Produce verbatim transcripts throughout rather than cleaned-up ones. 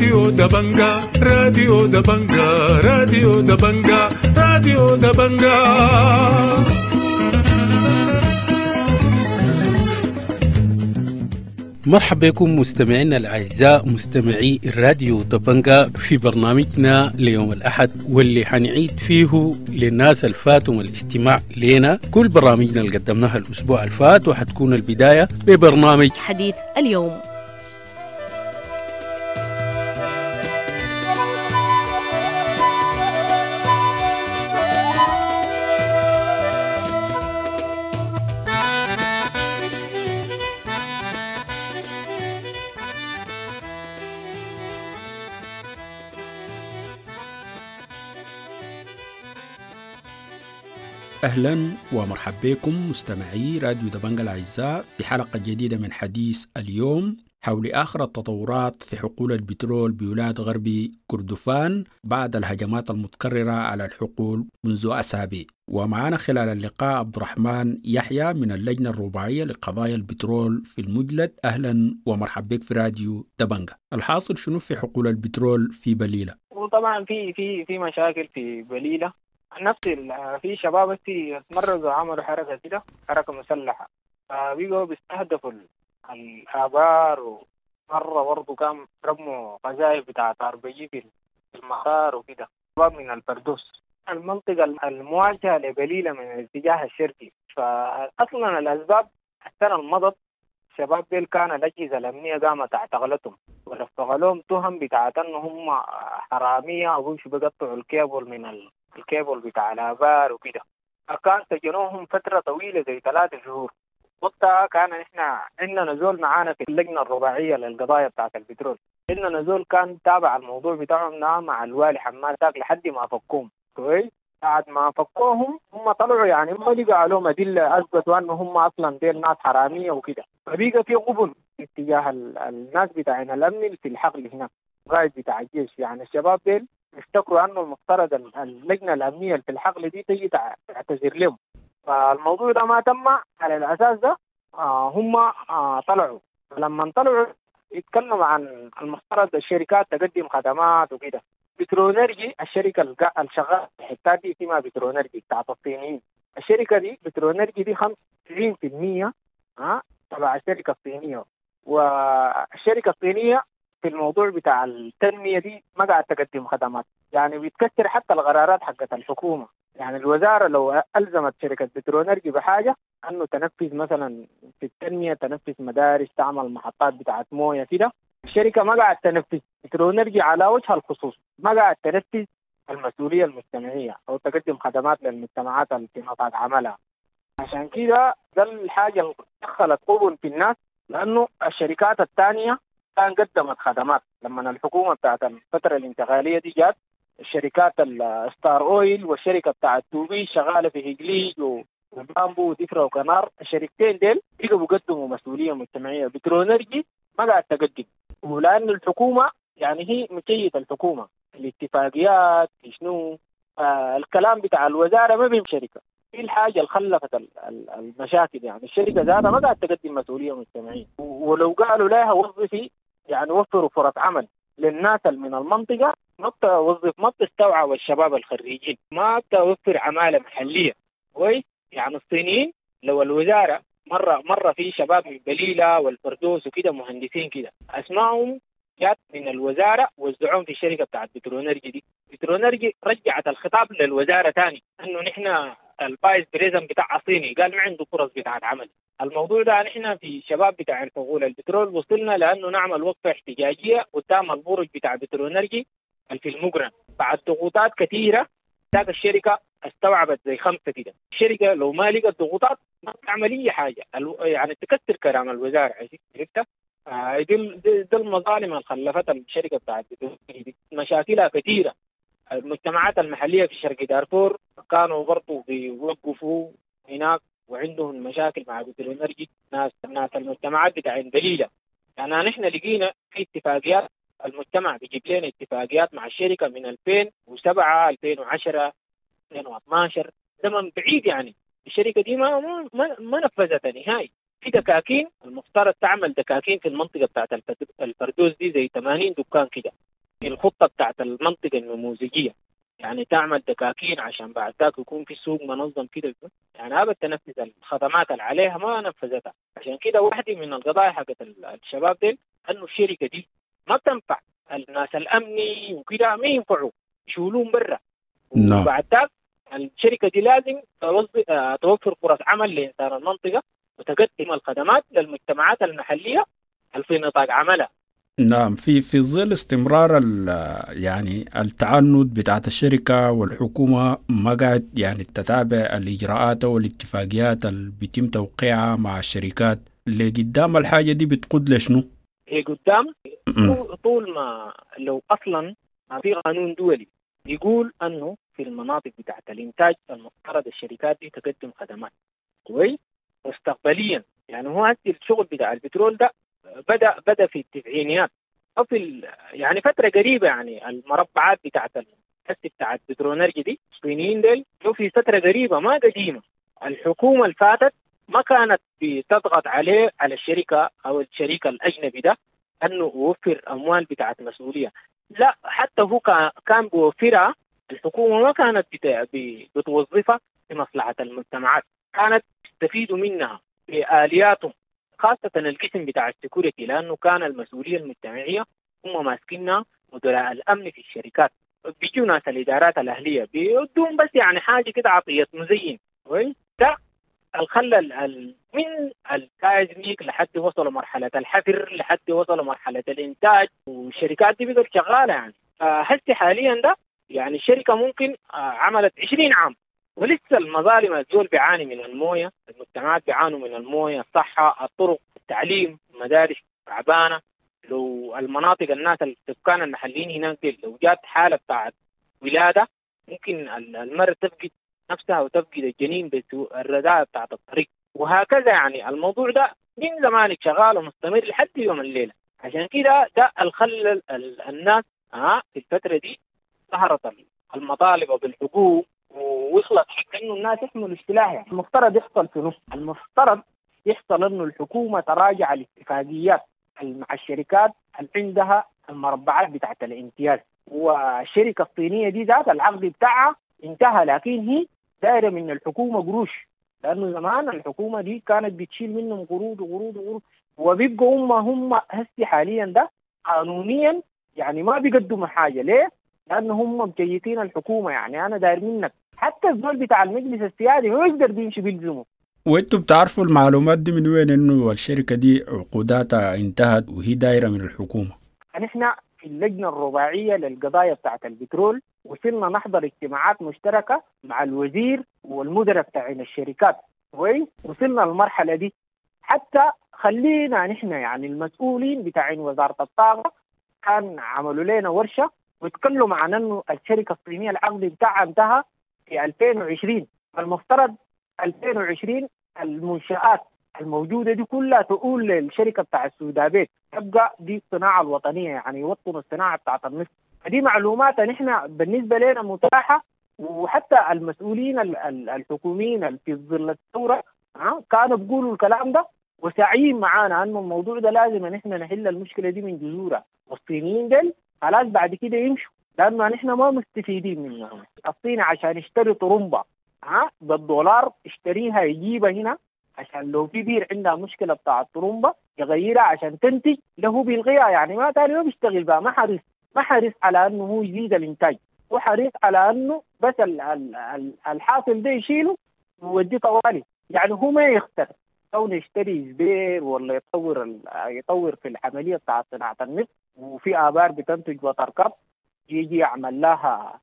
راديو دبنجا راديو دبنجا راديو دبنجا راديو دبنجا. مرحبا بكم مستمعينا الأعزاء مستمعي الراديو دبنجا في برنامجنا ليوم الأحد، واللي حنعيد فيه للناس الفاتهم الاستماع لنا كل برامجنا اللي قدمناها الأسبوع الفات، وحتكون البداية ببرنامج حديث اليوم. أهلا ومرحبا بكم مستمعي راديو دبنجا الأعزاء في حلقة جديدة من حديث اليوم حول آخر التطورات في حقول البترول بولاية غربي كردفان بعد الهجمات المتكررة على الحقول منذ أسابيع. ومعنا خلال اللقاء عبد الرحمن يحيى من اللجنة الرباعية لقضايا البترول في المجلد. أهلا ومرحبا بك في راديو دبنجا. الحاصل شنو في حقول البترول في بليلة؟ وطبعا في في في مشاكل في بليلة. نفس في شباب في تمرزوا عملوا حركة كده، حركة مسلحة، فبيقوا بيستهدفوا الآبار. ومرة برضو كان رموا قذائف بتاعت أربجي في المطار وكده. شباب من الفردوس المنطقة المواجهة لبليلة من الاتجاه الشرقي. فأصلا الأسباب السنة المضت شباب ديل كان الأجهزة الأمنية قامت اعتقلتهم ورفقوا لهم تهم بتاعت أنهم هم حرامية أو شو بيقطعوا الكيبل من ال الكيبل بتاع الآبار وكده. كان سجنوهم فترة طويلة زي ثلاثة شهور. وقتها كان احنا عندنا نزول معانا في اللجنة الرباعية للقضايا بتاعت البترول. عندنا نزول كان تابع الموضوع بتاعهم مع الوالي حماد تاك لحد ما فكوهم. كويس بعد ما فكوهم هم طلعوا يعني ما لقوا لهم أدلة أثبتوا أنه هم أصلا ديل ناس حرامية وكده. فبيقى في قبل اتجاه الناس بتاعنا الأمن في الحقل هناك قائد بتاع الجيش. يعني الشباب ديل يفتكروا أنه المفترض اللجنة الأمنية في الحقل دي تيجي تعتذر لهم. فالموضوع ده ما تم. على الأساس ده آه هم آه طلعوا. لما طلعوا يتكلموا عن المفترض الشركات تقدم خدمات وكده. بترونرجي الشركة الشغالة في الحتات دي اسمها بترونرجي بتاعت الصينيين. الشركة دي بترونرجي دي خمسة وتسعين بالمية ها تبع الشركة الصينية. والشركة الصينية في الموضوع بتاع التنمية دي ما قاعد تقدم خدمات. يعني بيتكسر حتى القرارات حقت الحكومة. يعني الوزارة لو ألزمت شركة بترونرجي بحاجة أنه تنفذ مثلا في التنمية، تنفذ مدارس، تعمل محطات بتاعت موية كده، الشركة ما قاعد تنفذ. بترونرجي على وجه الخصوص ما قاعد تنفذ المسؤولية المجتمعية أو تقدم خدمات للمجتمعات التي نطاق عملها. عشان كده ده الحاجة اللي دخلت قبل في الناس، لأنه الشركات الثانية كان قدمت خدمات. لما الحكومة بتاعت الفترة الانتقالية دي جات، الشركات الستار اويل والشركة بتاعت توبي شغالة في هجليج وبامبو ودفرة وكنار، الشركتين ديل يقبوا قدموا مسؤولية مجتمعية. بترونرجي ما قاعد تقدم، ولأن الحكومة يعني هي مكية الحكومة الاتفاقيات في شنو. آه الكلام بتاع الوزارة ما بين شركة في الحاجة اللي خلفت المشاكل. يعني الشركة ذاتها ما قاعد تقدم مسؤولية مجتمعية. ولو قالوا لها وظفي يعني وفروا فرص عمل للناس من المنطقة، ما بتوظف ما بتستوعب الشباب الخريجين، ما بتوفر عمالة محلية. كويس يعني الصينيين لو الوزارة مرة مرة في شباب من بليلة والفردوس وكده مهندسين كده اسمائهم جات من الوزارة وزعوهم في الشركة بتاعت بترونرجي دي. بترونرجي رجعت الخطاب للوزارة تاني انه نحن الفايز بريزم بتاع صيني قال ما عنده فرص بتاعت عمل. الموضوع ده نحن في شباب بتاع الفغول البترول وصلنا لأنه نعمل وقفة احتجاجية قدام البرج بتاع بترونرجي في المقرن بعد ضغوطات كثيرة. ذاك الشركة استوعبت زي خمسة كده. الشركة لو ما لقت ضغوطات ما تعمل أي حاجة، يعني تكسر كلام الوزارة. عرفت؟ آه دي, دي, دي المظالم اللي خلفت الشركة بتاعت بترونرجي. مشاكلها كثيرة. المجتمعات المحلية في شرق دارفور كانوا برضو بيوقفوا هناك وعندهم مشاكل مع بترونرجي. ناس ناس المجتمعات بتاع دليلة. يعني نحن لقينا في اتفاقيات، المجتمع بيجيب لنا اتفاقيات مع الشركة من ألفين وسبعة ألفين وعشرة ألفين واثناشر، زمن بعيد. يعني الشركة دي ما ما, ما نفذتها نهائي. في دكاكين المفترض تعمل دكاكين في المنطقة بتاعت الفردوس دي زي ثمانين دكان كده، الخطة بتاعت المنطقة النموذجية، يعني تعمل دكاكين عشان بعد ذاك يكون في سوق منظم كده، يعني أبد تنفذ الخدمات اللي عليها ما نفذتها. عشان كده واحدة من القضايا حقت الشباب دي أنه الشركة دي ما بتنفع الناس الأمني وكده، ما ينفعوا يشولون برا. نعم. وبعد ذاك الشركة دي لازم توفر فرص عمل لإنسان المنطقة وتقدم الخدمات للمجتمعات المحلية في نطاق عملها. نعم. في في ظل استمرار ال- يعني التعنت بتاعت الشركة والحكومة ما قاعد يعني تتابع الإجراءات والاتفاقيات اللي بيتم توقيعها مع الشركات، لقدام الحاجة دي بتقود لشنو؟ هي قدام م- طول ما لو أصلا ما في قانون دولي يقول أنه في المناطق بتاعت الإنتاج المفترض الشركات دي تقدم خدمات كويس مستقبليا. يعني هو هسه الشغل بتاع البترول ده بدأ بدأ في التسعينيات أو في ال- يعني فترة قريبة. يعني المربعات بتاعت الحس بتاعت بترونرجي دي الصينيين ديل جو في فترة قريبة ما قديمة. الحكومة اللي فاتت ما كانت بتضغط عليه على الشركة أو الشريك الأجنبي ده أنه يوفر أموال بتاعت مسؤولية، لا حتى هو كا- كان بيوفرها. الحكومة ما كانت بت- ب- بتوظفها في مصلحة المجتمعات، كانت تستفيد منها بآلياتهم، خاصة القسم بتاع السكوريتي، لأنه كان المسؤولية المجتمعية هم ماسكينها مدراء الأمن في الشركات. بيجوا ناس الإدارات الأهلية بيدون بس يعني حاجة كده عطية مزين كويس. ده الخلى ال- ال- من الكازميك لحد وصلوا مرحلة الحفر لحد وصلوا مرحلة الإنتاج، والشركات دي بقت شغالة. يعني هسه حاليا ده يعني الشركة ممكن آه، عملت عشرين عام ولسه المظالم الزول بيعاني من المويه، المجتمعات بيعانوا من المويه، الصحة، الطرق، التعليم، المدارس تعبانة. لو المناطق الناس السكان المحليين هناك دي لو جات حالة بتاعت ولادة ممكن المرأة تفقد نفسها وتفقد الجنين بالرداء بتاعت الطريق، وهكذا. يعني الموضوع ده من زمان شغال ومستمر لحد يوم الليلة. عشان كده ده الخلل الناس ها في الفترة دي ظهرت المطالب بالحقوق ووصلت حق انه الناس يحملوا السلاح. يعني المفترض يحصل في نص، المفترض يحصل انه الحكومة تراجع الاتفاقيات مع الشركات اللي عندها المربعات بتاعت الامتياز، والشركة الصينية دي ذات العقد بتاعها انتهى، لكن هي دايرة من الحكومة قروش، لأنه زمان الحكومة دي كانت بتشيل منهم قروض وقروض وقروض، وبيبقوا هم هم هسي حاليا ده قانونيا يعني ما بيقدموا حاجة. ليه؟ لأنه هم مجيتين الحكومة. يعني أنا داير منك حتى الزول بتاع المجلس السيادي ما يقدر بيمشي بيلزمه. وانتوا بتعرفوا المعلومات دي من وين، انه الشركة دي عقوداتها انتهت وهي دايرة من الحكومة؟ نحن في اللجنة الرباعية للقضايا بتاعت البترول وصلنا نحضر اجتماعات مشتركة مع الوزير والمدراء بتاعين الشركات كويس. وصلنا المرحلة دي حتى خلينا نحن يعني المسؤولين بتاعين وزارة الطاقة كان عملوا لنا ورشة ويتكلموا عن انه الشركة الصينية العقد بتاعها انتهى في ألفين وعشرين، المفترض ألفين وعشرين المنشآت الموجودة دي كلها تقول للشركة بتاع السودابيت تبقى دي الصناعة الوطنية، يعني يوطنوا الصناعة بتاعت النفط. هذه معلومات نحن بالنسبة لنا متاحة، وحتى المسؤولين الحكوميين في ظل الثورة كانوا بيقولوا الكلام ده وسعيين معانا انه الموضوع ده لازم نحن نحل المشكلة دي من جذورها، والصينيين دول خلاص بعد كده يمشوا لانه نحن ما مستفيدين منهم. الصين عشان يشتري طرمبة ها بالدولار اشتريها يجيبها هنا عشان لو في بير عندها مشكلة بتاع الطرمبة يغيرها عشان تنتج له بيلغيها. يعني ما تاني ما بيشتغل بها، ما حريص ما حريص على انه هو يزيد الانتاج، وحريص على انه بس ال ال ال الحاصل ده يشيله ويوديه طوالي. يعني هو ما يختار كونه يشتري زبير ولا يطور يطور في العملية بتاع صناعة النفط، وفي آبار بتنتج بطركب يجي يعمل لها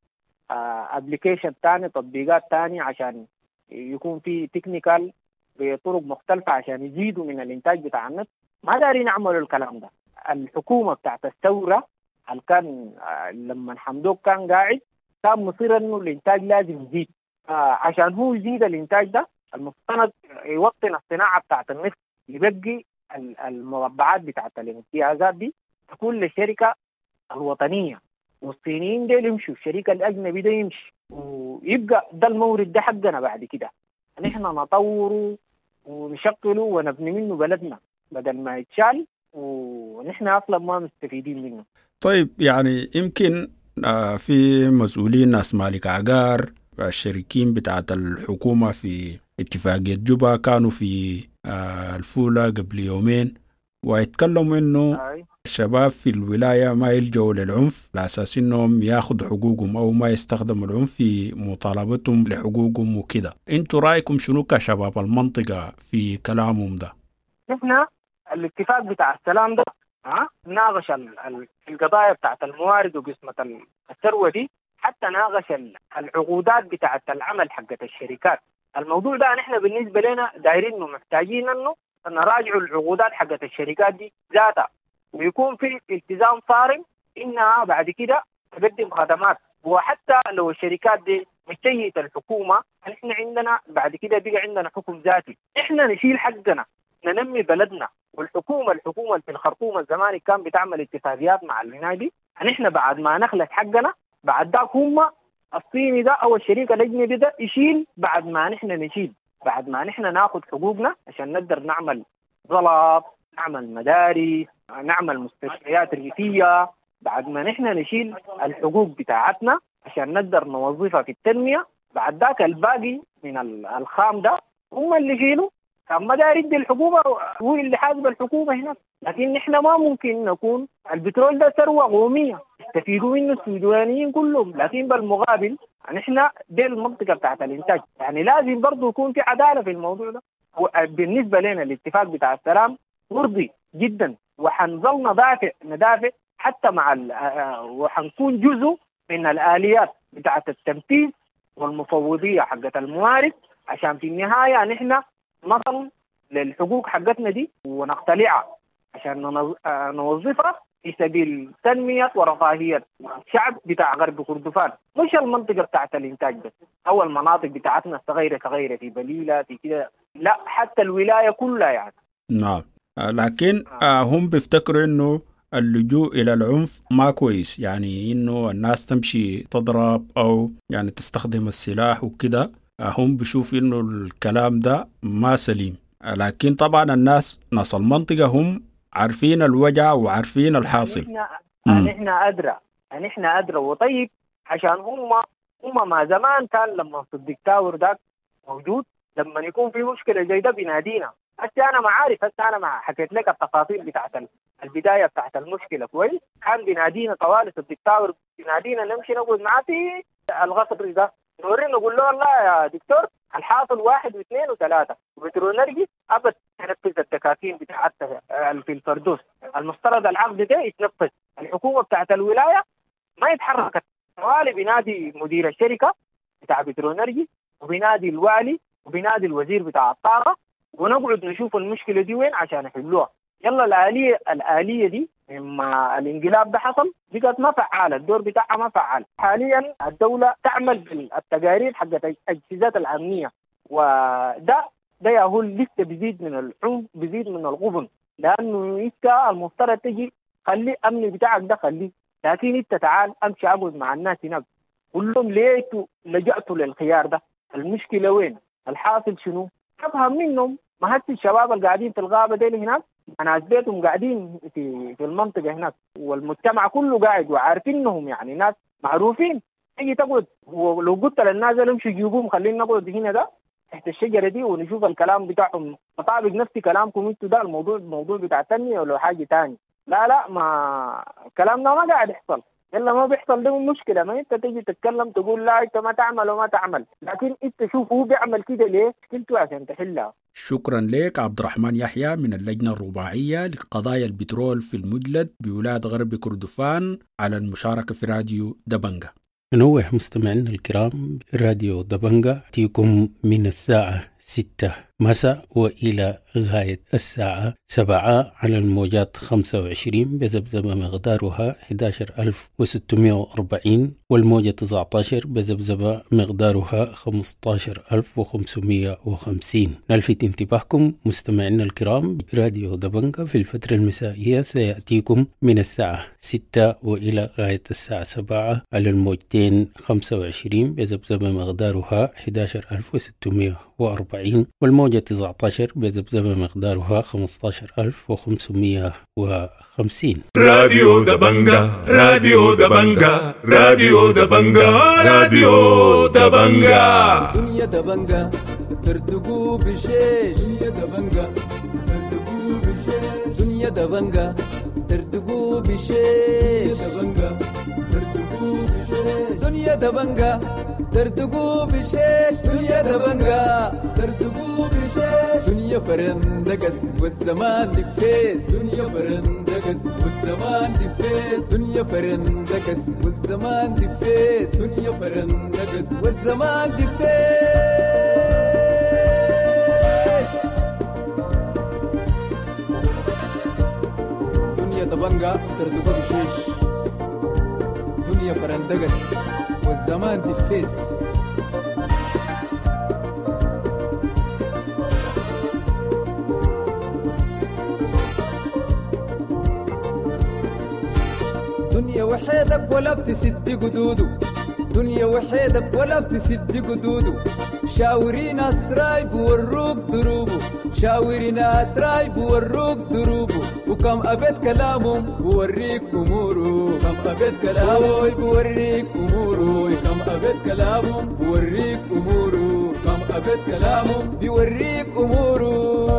ابلكيشن تاني تطبيقات تانية عشان يكون في تكنيكال بطرق مختلفة عشان يزيدوا من الانتاج بتاع النفط. ما دارين يعملوا الكلام ده. الحكومة بتاعت الثورة اللي كان لما حمدوك كان قاعد كان مصير انه الانتاج لازم يزيد، عشان هو يزيد الانتاج ده المفترض يوطن الصناعة بتاعت النفط، يبقي المربعات بتاعت الامتيازات دي تكون للشركة الوطنية، والصينيين دي يمشوا الشركة الأجنبي ده يمشي، ويبقى ده المورد ده حقنا. بعد كده نحن نطوره ونشكله ونبني منه بلدنا بدل ما يتشال ونحن أصلا ما مستفيدين منه. طيب يعني يمكن في مسؤولين ناس مالك عقار الشريكين بتاعت الحكومة في اتفاقية جوبا كانوا في الفولة قبل يومين ويتكلموا إنه الشباب في الولاية ما يلجوا للعنف على أساس إنهم ياخدوا حقوقهم أو ما يستخدموا العنف في مطالبتهم لحقوقهم وكده. أنتوا رأيكم شنو كشباب المنطقة في كلامهم ده؟ نحن الاتفاق بتاع السلام ده ها ناقش القضايا بتاعت الموارد وقسمة الثروة دي، حتى ناقش العقودات بتاعت العمل حقت الشركات. الموضوع ده نحن بالنسبة لنا دايرين انه محتاجين انه نراجعوا العقودات حقت الشركات دي ذاتها، ويكون في التزام صارم انها بعد كده تقدم خدمات. وحتى لو الشركات دي مشيت الحكومة، نحن عندنا بعد كده بقى عندنا حكم ذاتي، احنا نشيل حقنا ننمي بلدنا. والحكومة الحكومة في الخرطوم الزماني كان بتعمل اتفاقيات مع النادي، نحن بعد ما نخلص حقنا بعد ذاك هم الصيني ده او الشريك الاجنبي ده يشيل بعد ما نحن نشيل، بعد ما نحن ناخذ حقوقنا عشان نقدر نعمل زلط، نعمل مدارس، نعمل مستشفيات ريفية. بعد ما نحن نشيل الحقوق بتاعتنا عشان نقدر نوظفها في التنمية، بعد ذاك الباقي من الخام ده هم اللي يشيلوا. كان ما داير يدي الحكومة هو اللي حاسب الحكومة هنا. لكن نحن ما ممكن نكون البترول ده ثروة قومية يستفيدوا منه السودانيين كلهم، لكن بالمقابل نحن دي المنطقة بتاعت الإنتاج. يعني لازم برضو يكون في عدالة في الموضوع ده. بالنسبة لنا الاتفاق بتاع السلام مرضي جدا، وحنظل ندافع ندافع حتى مع وحنكون جزء من الآليات بتاعت التنفيذ والمفوضية حقت الموارد، عشان في النهاية نحن نصل للحقوق حقتنا دي ونقتلعها عشان نوظفها في سبيل تنمية ورفاهية الشعب بتاع غرب كردفان، مش المنطقة بتاعت الإنتاج بس أو المناطق بتاعتنا الصغيرة صغيرة في بليلة في كده، لا حتى الولاية كلها يعني. نعم، لكن آه هم بيفتكروا إنه اللجوء إلى العنف ما كويس، يعني إنه الناس تمشي تضرب أو يعني تستخدم السلاح وكده. هم بيشوفوا إنه الكلام ده ما سليم، لكن طبعا الناس ناس المنطقة هم عارفين الوجع وعارفين الحاصل. نحن نحن أدرى نحن أدرى وطيب عشان هم هم ما زمان كان لما في الدكتاتور ده موجود، لما يكون في مشكلة زي ده بينادينا. هسه أنا ما عارف، هسه أنا ما حكيت لك التفاصيل بتاعت البداية بتاعت المشكلة كويس. كان بينادينا طوالي الدكتاتور، بينادينا نمشي نقعد معاه في الغصب ده، نوريه نقول له والله يا دكتور الحاصل واحد واثنين وثلاثة، وبترونرجي أبد تنفذ التكاتين بتاعتها في الفردوس. المفترض العقد ده يتنفذ، الحكومة بتاعت الولاية ما يتحركت. طوالي بينادي مدير الشركة بتاع بترونرجي، وبينادي الوالي، وبينادي الوزير بتاع الطاقة، ونقعد نشوف المشكلة دي وين عشان يحلوها. يلا الآلية الآلية دي لما الانقلاب ده حصل بقت ما فعالة، الدور بتاعها ما فعال. حاليا الدولة تعمل بالتقارير حقت الأجهزة الأمنية، وده ده يهو لسه بيزيد من العنف، بيزيد من الغبن، لأنه إنت المفترض تجي خلي أمني بتاعك ده خليه، لكن إنت تعال أمشي أقعد مع الناس هناك قول لهم ليه لجأتوا للخيار ده، المشكلة وين، الحاصل شنو، أفهم منهم. ما هات الشباب اللي قاعدين في الغابة دي هناك ناس بيتهم قاعدين في في المنطقة هناك، والمجتمع كله قاعد وعارفينهم، يعني ناس معروفين. تيجي تقعد ولو قلت للناس امشوا جيبوهم خلينا نقعد هنا ده تحت الشجرة دي ونشوف الكلام بتاعهم مطابق نفس كلامكم انتوا، ده الموضوع الموضوع بتاع التنمية ولا حاجة تاني. لا لا ما كلامنا ما قاعد يحصل، يلا ما بيحصل ده مشكلة. ما انت تيجي تتكلم تقول لا انت ما تعمل وما تعمل، لكن انت شوف هو بيعمل كده ليه مشكلته عشان تحلها. شكرا لك عبد الرحمن يحيى من اللجنة الرباعية لقضايا البترول في المجلد بولاد غرب كردفان على المشاركة في راديو دبنجة. نوه مستمعينا الكرام، راديو دبنجة تيكم من الساعة ستة مساء وإلى غاية الساعة سبعة على الموجات خمسة وعشرين بذبذبة مقدارها أحد عشر ألف وستمائة وأربعين، والموجة تسعة عشر بذبذبة مقدارها خمسة عشر ألف وخمسمائة وخمسين. نلفت انتباهكم مستمعينا الكرام، راديو دبنجة في الفترة المسائية سيأتيكم من الساعة ستة وإلى غاية الساعة سبعة على الموجتين خمسة وعشرين بذبذبة مقدارها أحد عشر ألف وستمائة وأربعين، والموجة موجة تسعة عشر بذبذبة مقدارها خمسة عشر ألف وخمسمائة وخمسين. راديو دبنجا راديو دبنجا راديو دبنجا راديو دبنجا دنيا دبنجا ترتقو بشيش دنيا دبنجا ترتقو بشيش دنيا دبنجا ترتقو بشيش دبنجا ترتقو بشيش دنيا دبنجا ترتقو بشيش دنيا دبنجا ترتقو بشيش دنيا فرندقس والزمان دفيس دنيا فرندقس والزمان دفيس دنيا فرندقس والزمان دفيس دنيا فرندقس والزمان دفيس دنيا دبنجا ترتقو بشيش دنيا فرندقس والزمان دفيس دنيا وحيدك ولا بتسد قدودو دنيا وحيدك ولا بتسد قدودو شاورين أسراي بوروك دروبو شاورين أسراي بوروك دروبو وكم أبد كلامهم بوريك أمورو كم أبد كلامهم بوريك أمورو كم أبد كلامهم بوريك أمورو كم أبد كلامهم بوريك أمورو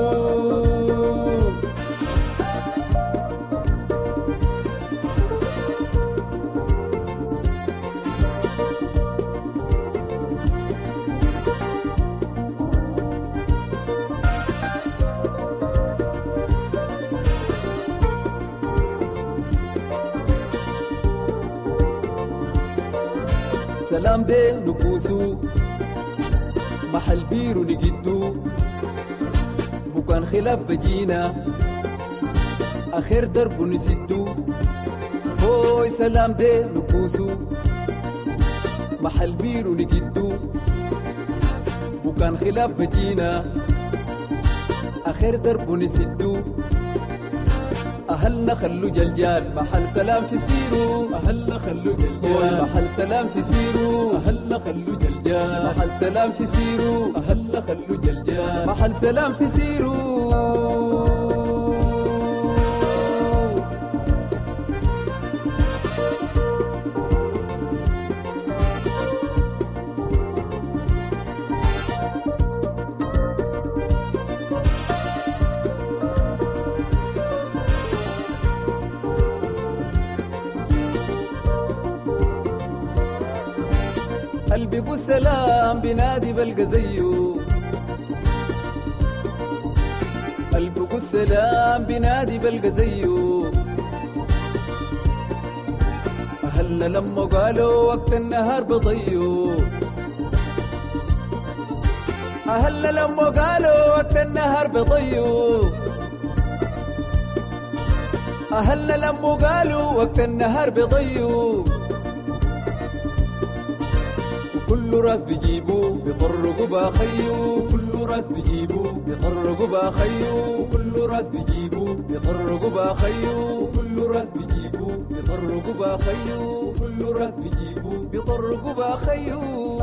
سلام دي نبوسو محل بيرو نجدو بكان خلاف بجينا آخر درب نسدو هوي سلام دي نبوسو محل بيرو نجدو بكان خلاف بجينا آخر درب نسدو أهلنا خلو جلجال محل سلام في سيرو أهلنا خلو جلجال محل سلام في سيرو أهلنا خلو جلجال محل سلام في سيرو أهلنا خلو جلجال محل سلام في سيرو قلبي قول سلام بنادي بلقى زيه قلبي قول سلام بنادي بلقى زيه أهلنا لما قالوا وقت النهار بضيو أهلنا لما قالوا وقت النهار بضيو أهلنا لما قالوا وقت النهار بضيو كل راس بيجيبوا بيطرقوا باخيو كل راس بيجيبوا بيطرقوا باخيو كل راس بيجيبوا بيطرقوا باخيو كل راس بيجيبوا بيطرقوا باخيو كل راس بيجيبوا بيطرقوا باخيو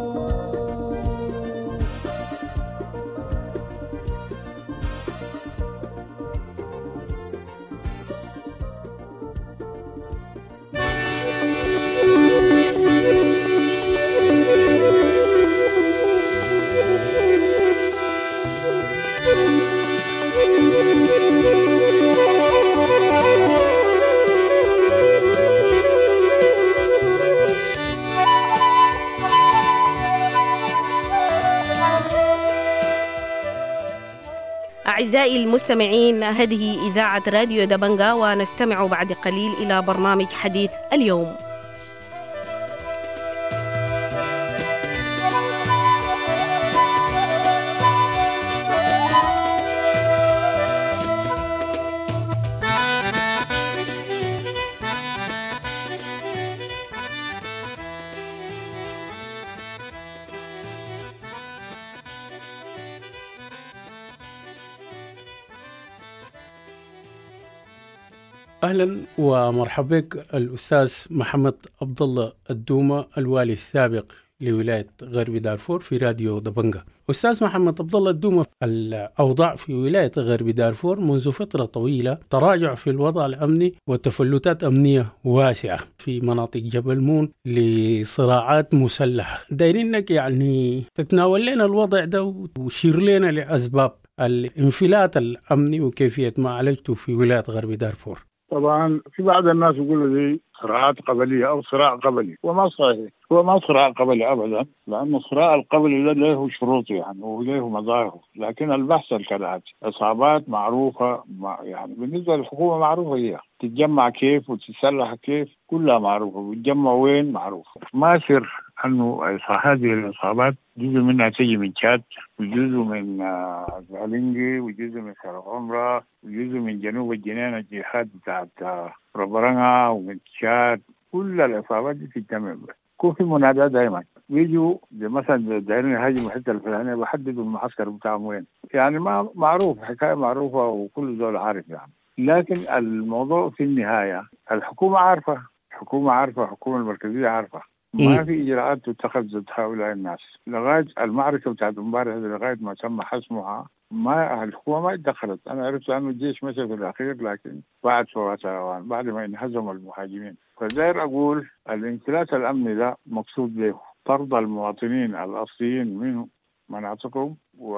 أعزائي المستمعين، هذه إذاعة راديو دبنجا، ونستمع بعد قليل إلى برنامج حديث اليوم. أهلا ومرحبا بك الأستاذ محمد عبد الله الدومة، الوالي السابق لولاية غرب دارفور في راديو دبنجا. أستاذ محمد عبد الله الدومة، الأوضاع في ولاية غرب دارفور منذ فترة طويلة تراجع في الوضع الأمني وتفلتات أمنية واسعة في مناطق جبل مون لصراعات مسلحة. دايرينك يعني تتناول لنا الوضع ده وشير لنا لأسباب الانفلات الأمني وكيفية معالجته في ولاية غرب دارفور. طبعا في بعض الناس يقولوا دي صراعات قبلية أو صراع قبلي، وما صحيح، هو ما صراع قبلي أبدا، لأن الصراع القبلي له شروطه يعني وله مظاهره، لكن البحث الكالآتي: إصابات معروفة، يعني بالنسبة للحكومة معروفة، هي تتجمع كيف وتتسلح كيف كلها معروفة، وتتجمع وين معروف. ما سر أنه هذه الإصابات جزء منها تجي من تشاد، وجزء من زالينجي، وجزء من شرق عمرة، وجزء من جنوب الجنين الجهاد بتاعت ربرنها ومن تشاد. كل الإصابات دي تتجمع، يكون في منادات دائما، بيجوا مثلا دايرين يهاجموا الحته الفلانيه بحددوا المعسكر بتاعهم وين، يعني ما معروف، حكايه معروفه وكل دول عارف يعني. لكن الموضوع في النهايه الحكومه عارفه، الحكومه عارفه، الحكومه المركزيه عارفه، ما في اجراءات تتخذ ضد هؤلاء الناس لغايه المعركه بتاعت امبارح لغايه ما تم حسمها. ما الحكومه ما اتدخلت. انا عرفت انه الجيش مشى في الاخير، لكن بعد فوات الاوان، بعد ما انهزموا المهاجمين. فداير اقول الانفلات الامني ده مقصود به طرد المواطنين الاصليين من مناطقهم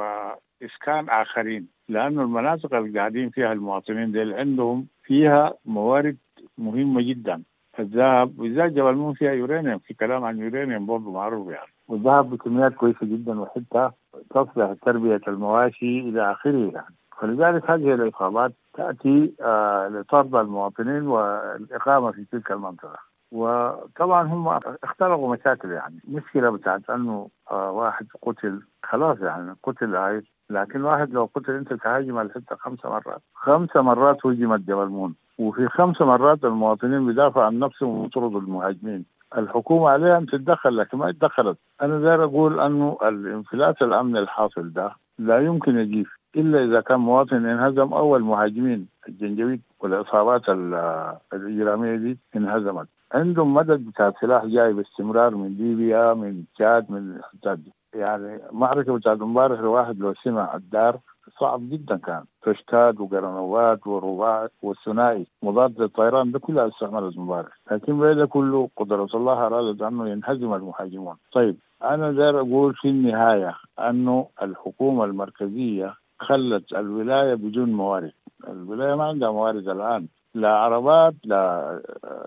واسكان اخرين، لانه المناطق اللي قاعدين فيها المواطنين دول عندهم فيها موارد مهمه جدا. الذهب، وإذا جبل مون فيها يورانيوم، في كلام عن يورانيوم برضه معروف يعني، والذهب بكميات كويسة جدا وحتى تصلح تربية المواشي إلى آخره يعني. فلذلك هذه الإصابات تأتي آه لطرد المواطنين والإقامة في تلك المنطقة. وطبعا هم اختلقوا مشاكل يعني، مشكلة بتاعت أنه آه واحد قتل، خلاص يعني قتل عايز، لكن واحد لو قتل أنت تهاجم الحتة خمسة مرات، خمسة مرات هجمت جبل مون، وفي خمس مرات المواطنين بيدافعوا عن نفسهم ويطردوا المهاجمين. الحكومة عليها أن تتدخل، لكن ما اتدخلت. أنا داير أقول أنه الانفلات الأمن الحاصل ده لا يمكن يجيب إلا إذا كان مواطن انهزم أو المهاجمين الجنجويد والإصابات الإجرامية دي انهزمت. عندهم مدد بتاع سلاح جاي باستمرار من ليبيا، من تشاد، من الحتات دي. يعني معركة بتاعت امبارح الواحد لو سمع الدار صعب جدا، كان فشتاد وقرنوات ورباع والثنائي مضاد للطيران ده كلها استعملت امبارح، لكن بعد كله قدرة الله أرادت أنه ينهزم المهاجمون. طيب أنا داير أقول في النهاية أنه الحكومة المركزية خلت الولاية بدون موارد. الولاية ما عندها موارد الآن، لا عربات، لا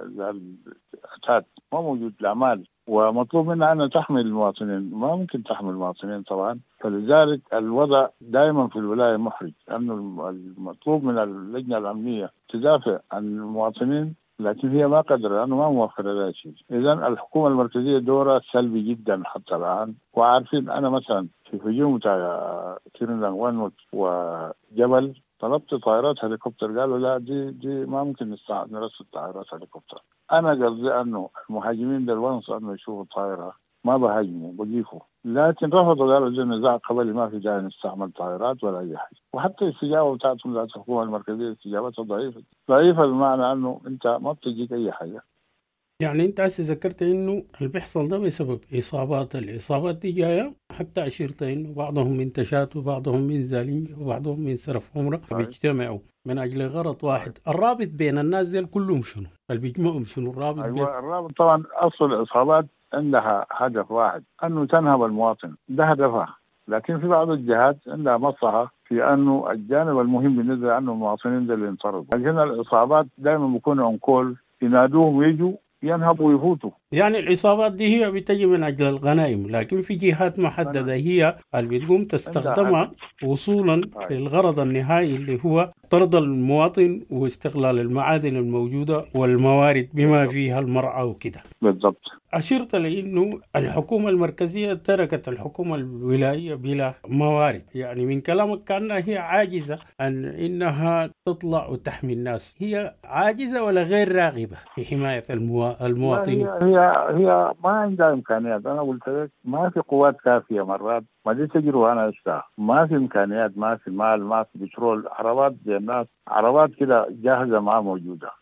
أتات، ما موجود، لا مال، ومطلوب منها أن تحمي المواطنين، ما ممكن تحمي المواطنين طبعا. فلذلك الوضع دائما في الولاية محرج، أنه المطلوب من اللجنة الأمنية تدافع عن المواطنين، لكن هي ما قدر، لأنه ما موفر هذا الشيء. إذن الحكومة المركزية دورها سلبي جدا حتى الآن. وعارفين أنا مثلا في هجوم بتاع كيرنلان وانوت وجبل طلبت طائرات هليكوبتر، قالوا لا دي دي ما ممكن نرسل طائرات هليكوبتر. أنا قصدي أنه المهاجمين دول ونصوا أنه يشوفوا الطائرة ما بهاجموا بجيفوا، لكن رفضوا، قالوا زي نزاع قبلي ما في داعي نستعمل طائرات ولا أي حاجة. وحتى الاستجابة بتاعتهم ذات الحكومة المركزية استجابتها ضعيفة، ضعيفة بمعنى أنه أنت ما بتجيك أي حاجة. يعني انت هسه ذكرت انه اللي بيحصل ده بسبب اصابات، الاصابات دي جايه حتى اشرت انه بعضهم من تشات وبعضهم من زالينج وبعضهم من سرف عمره بيجتمعوا من اجل غرض واحد. الرابط بين الناس دي كلهم شنو؟ اللي بيجمعهم شنو الرابط؟ أيوة بين... الرابط طبعا اصل الاصابات عندها هدف واحد، انه تنهب المواطن، ده هدفها. لكن في بعض الجهات عندها مصلحه في انه الجانب المهم بالنسبه عنه المواطنين ده اللي ينطردوا. لكن الاصابات دائما بيكونوا انكول، ينادوهم يجوا ينهبوا ويفوتوا. يعني الإصابات دي هي بتجي من أجل الغنائم، لكن في جهات محددة هي اللي بتقوم تستخدمها وصولا للغرض النهائي اللي هو طرد المواطن واستغلال المعادن الموجودة والموارد بما فيها المرعى وكده. بالضبط. أشرت لأنه الحكومة المركزية تركت الحكومة الولائية بلا موارد، يعني من كلامك كأنها هي عاجزة عن إنها تطلع وتحمي الناس. هي عاجزة ولا غير راغبة في حماية الموا... المواطنين؟ هي هي هي ما عندها إمكانيات. أنا قلت لك ما في قوات كافية مرات، ما دي تجربة أنا أشتها، ما في إمكانيات، ما في مال، ما في بترول، عربات زي الناس، عربات كده جاهزة ما موجودة.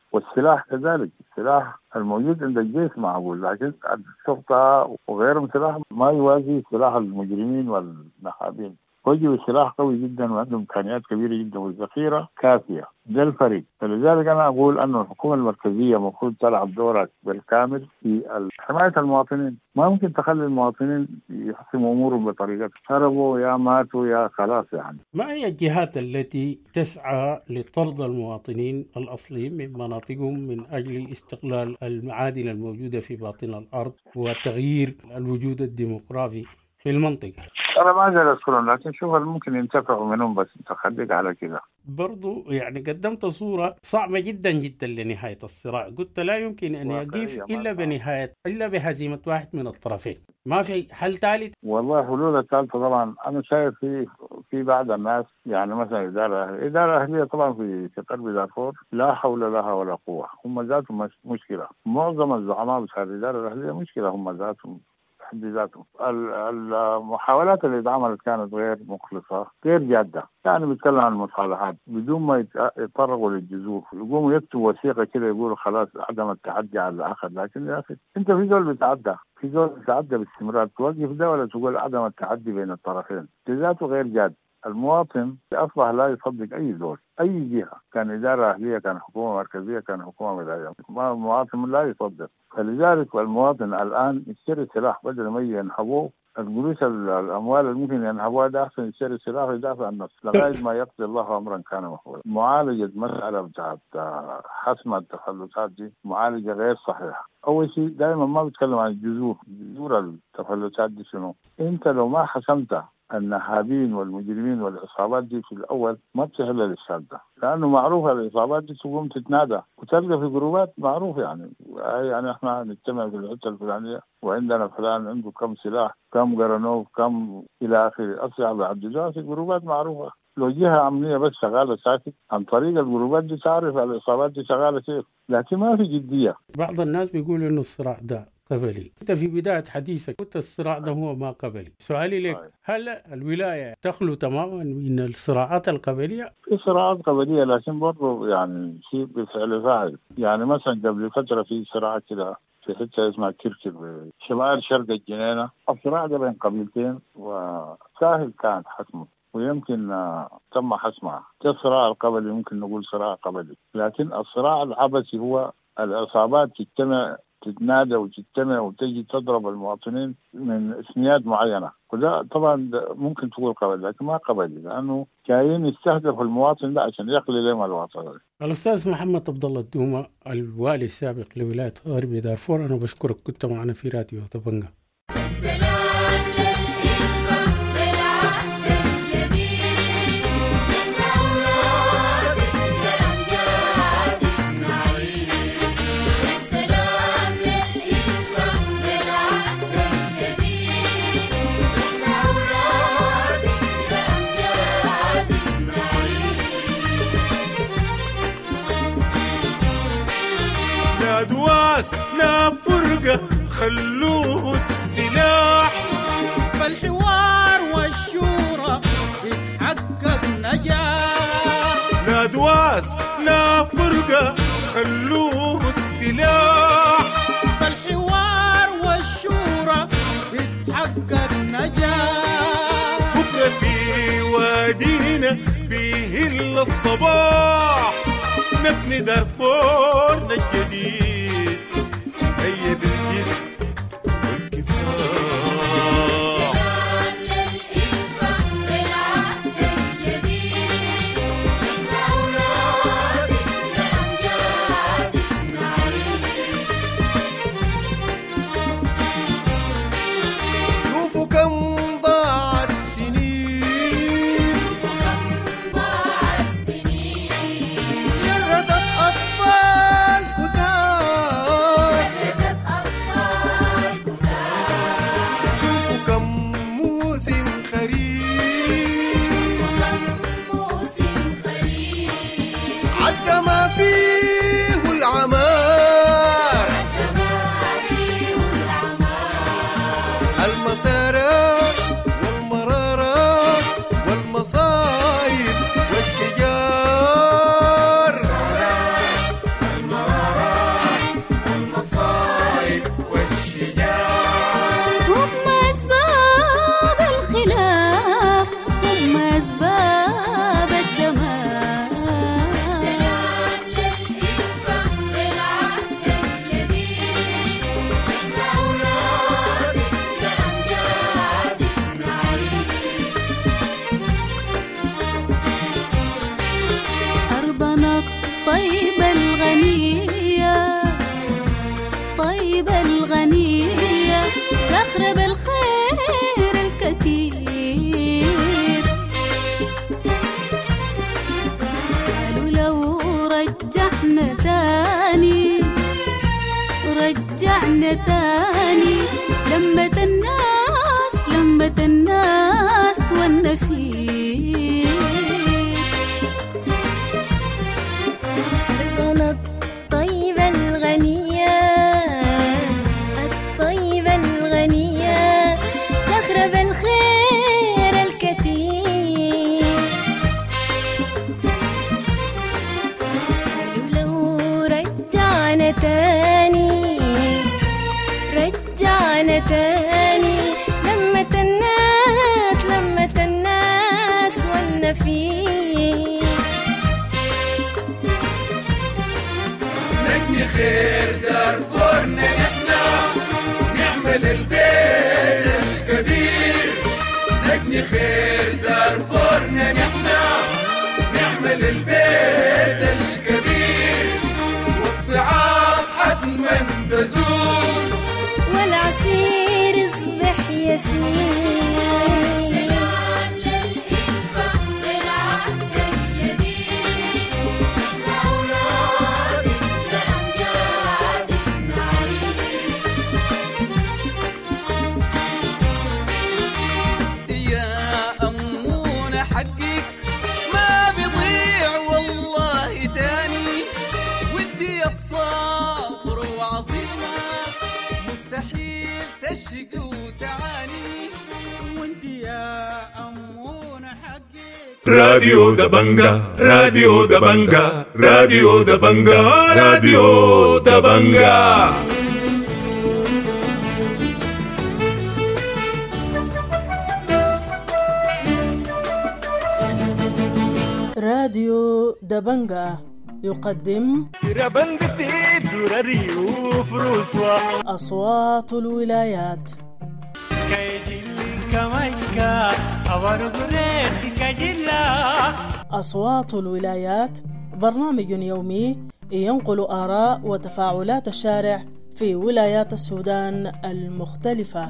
والسلاح كذلك، السلاح الموجود عند الجيش معقول، لكن الشرطة وغيرهم سلاح ما يوازي سلاح المجرمين والنهابين. وجدوا السلاح قوي جدا وعندهم إمكانيات كبيرة جدا والذخيرة كافية. ده الفريق. فلذلك أنا أقول أن الحكومة المركزية المفروض تلعب دورها بالكامل في حماية المواطنين. ما ممكن تخلي المواطنين يحسموا أمورهم بطريقة هربوا يا ماتوا يا خلاص. يعني ما هي الجهات التي تسعى لطرد المواطنين الأصليين من مناطقهم من أجل استقلال المعادن الموجودة في باطن الأرض وتغيير الوجود الديمقراطي في المنطقة؟ أنا ما أقدر أذكرهم، لكن شوف ممكن ينتفعوا منهم، بس تخليك على كده. برضو يعني قدمت صورة صعبة جدا جدا لنهاية الصراع، قلت لا يمكن أن يقف إلا بنهاية إلا بهزيمة واحد من الطرفين، ما في حل ثالث. والله حلول الثالثة طبعا أنا شايف في في بعض الناس، يعني مثلا إدارة إدارة أهلية طبعا في في قلب دارفور لا حول لها ولا قوة، هم ذاتهم مشكلة. معظم الزعماء بتاع الإدارة الأهلية مشكلة هم ذاتهم بحد ذاتهم. المحاولات اللي اتعملت كانت غير مخلصة غير جادة، يعني بيتكلم عن المصالحات بدون ما يتطرقوا للجذور، يقوموا يكتبوا وثيقة كده يقولوا خلاص عدم التعدي على الآخر. لكن يا أخي أنت في دول بتعدى في دول بتعدى باستمرار، توقف ده ولا تقول عدم التعدي بين الطرفين، ذاته غير جاد. المواطن أصبح لا يصدق أي دول، أي جهة، كان إدارة أهلية كان حكومة مركزية كان حكومة ولاية، المواطن لا يصدق. فلذلك المواطن الآن يشتري سلاح بدل ما ينهبوه القروش الأموال اللي ممكن ينهبوها، ده أحسن يشتري سلاح ويدافع عن النفس لغاية ما يقضي الله أمرا كان مفعولا. معالجة مسألة بتاعت حسم التفلتات دي معالجة غير صحيحة. أول شيء دائما ما بتكلم عن الجذور، جذور التفلتات دي شنو؟ أنت لو ما حسمتها النهابين والمجرمين والعصابات دي في الأول ما بتحل الإشكال ده، لأنه معروف العصابات دي تقوم تتنادى وتلقى في جروبات معروف، يعني يعني إحنا نجتمع في الحتة الفلانية وعندنا فلان عنده كم سلاح كم قرنوف كم إلى آخره، أصيح بعددها في جروبات معروفة. لو جهة أمنية بس شغالة ساكت عن طريق الجروبات دي تعرف العصابات دي شغالة كيف، لكن ما في جدية. بعض الناس بيقولوا إنه الصراع ده قبلي. أنت في بداية حديثك قلت الصراع ده هو ما قبلي. سؤالي لك، هل الولاية تخلو تماما من الصراعات القبلية؟ في صراعات قبلية لكن برضو يعني في بفعل فاعل. يعني مثلا قبل فترة في صراع كده في حتة اسمها كركر شمال شرق الجنينة، الصراع ده بين قبيلتين وسهل كان حسمه ويمكن تم حسمها. الصراع القبلي ممكن نقول صراع قبلي، لكن الصراع العبثي هو العصابات تجتمع تتنادى وتجتمع وتجي تضرب المواطنين من اسميات معينة، وده طبعا ممكن تقول قبلي لكن ما قبلي، لأنه جايين يستهدفوا المواطن ده عشان يقلل لهم الوطن. الأستاذ محمد عبد الله الدومة الوالي السابق لولاية غرب دارفور، أنا بشكرك كنت معنا في راديو دبنجة. لا فرقة خلوه السلاح، فالحوار والشورى يتحقق نجاح. لا دواس لا فرقة خلوه السلاح، فالحوار والشورى يتحقق نجاح. بكرة في وادينا بيهل الصباح، نبني دارفورنا الجديد هيا بالجد والكفاح. سلام للإنفاق بالعهد الجديد، من أولادك لأمجادك نعيش. شوفوا كم ضاعت سنين، كم ضاعت سنين، شردت أطفال كتار، شردت أطفال كتار، ورجعنا تاني ورجعنا تاني لمة الناس لمة الناس والنفير أرضنا الطيبة الغنية الطيبة الغنية زخرة بالخير الكتير قالوا لو رجعنا تاني رجعنا تاني لمة الناس لمة الناس والنفير نبني خير دارفورنا نحنا نعمل البيت الكبير نبني خير دارفورنا نحنا نعمل البيت الكبير والصعاب حتما تزول والعسير يصبح يسير سلام للإلفة للعهد الجديد من أولاد لأمجاد النعيم يا أمونة حقك ما بيضيع والله تاني ودي الصبر وعظيمة مستحيل تشقي وتعاني وانت يا أمونة حقك راديو دبنجا راديو دبنجا راديو دبنجا راديو دبنجا راديو دبنجا يقدم أصوات الولايات. أصوات الولايات برنامج يومي ينقل آراء وتفاعلات الشارع في ولايات السودان المختلفة.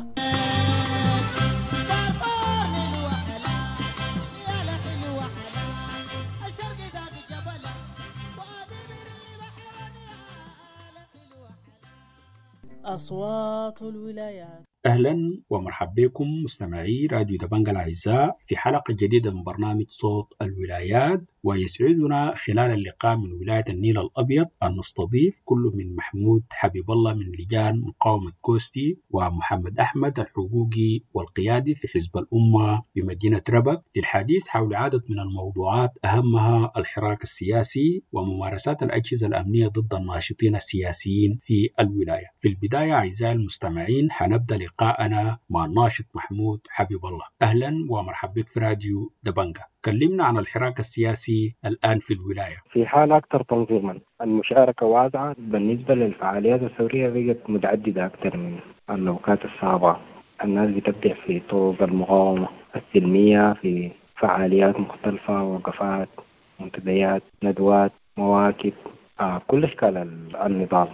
أصوات الولايات. أهلا ومرحبا بكم مستمعي راديو دبنجا الأعزاء في حلقة جديدة من برنامج صوت الولايات، ويسعدنا خلال اللقاء من ولاية النيل الأبيض أن نستضيف كل من محمود حبيب الله من لجان مقاومة كوستي ومحمد أحمد الحقوقي والقيادي في حزب الأمة بمدينة ربك للحديث حول عدد من الموضوعات أهمها الحراك السياسي وممارسات الأجهزة الأمنية ضد الناشطين السياسيين في الولاية. في البداية أعزائي المستمعين حنبدأ لقاءنا مع الناشط محمود حبيب الله. أهلا ومرحبا بك في راديو دبنجا. كلمنا عن الحراك السياسي الآن في الولاية. في حال أكثر تنظيما، المشاركة واسعة بالنسبة للفعاليات الثورية بقت متعددة أكثر من الأوقات السابقة. الناس بتبدع في طرق المقاومة السلمية في فعاليات مختلفة، وقفات، منتديات، ندوات، مواكب، آه كل أشكال النضال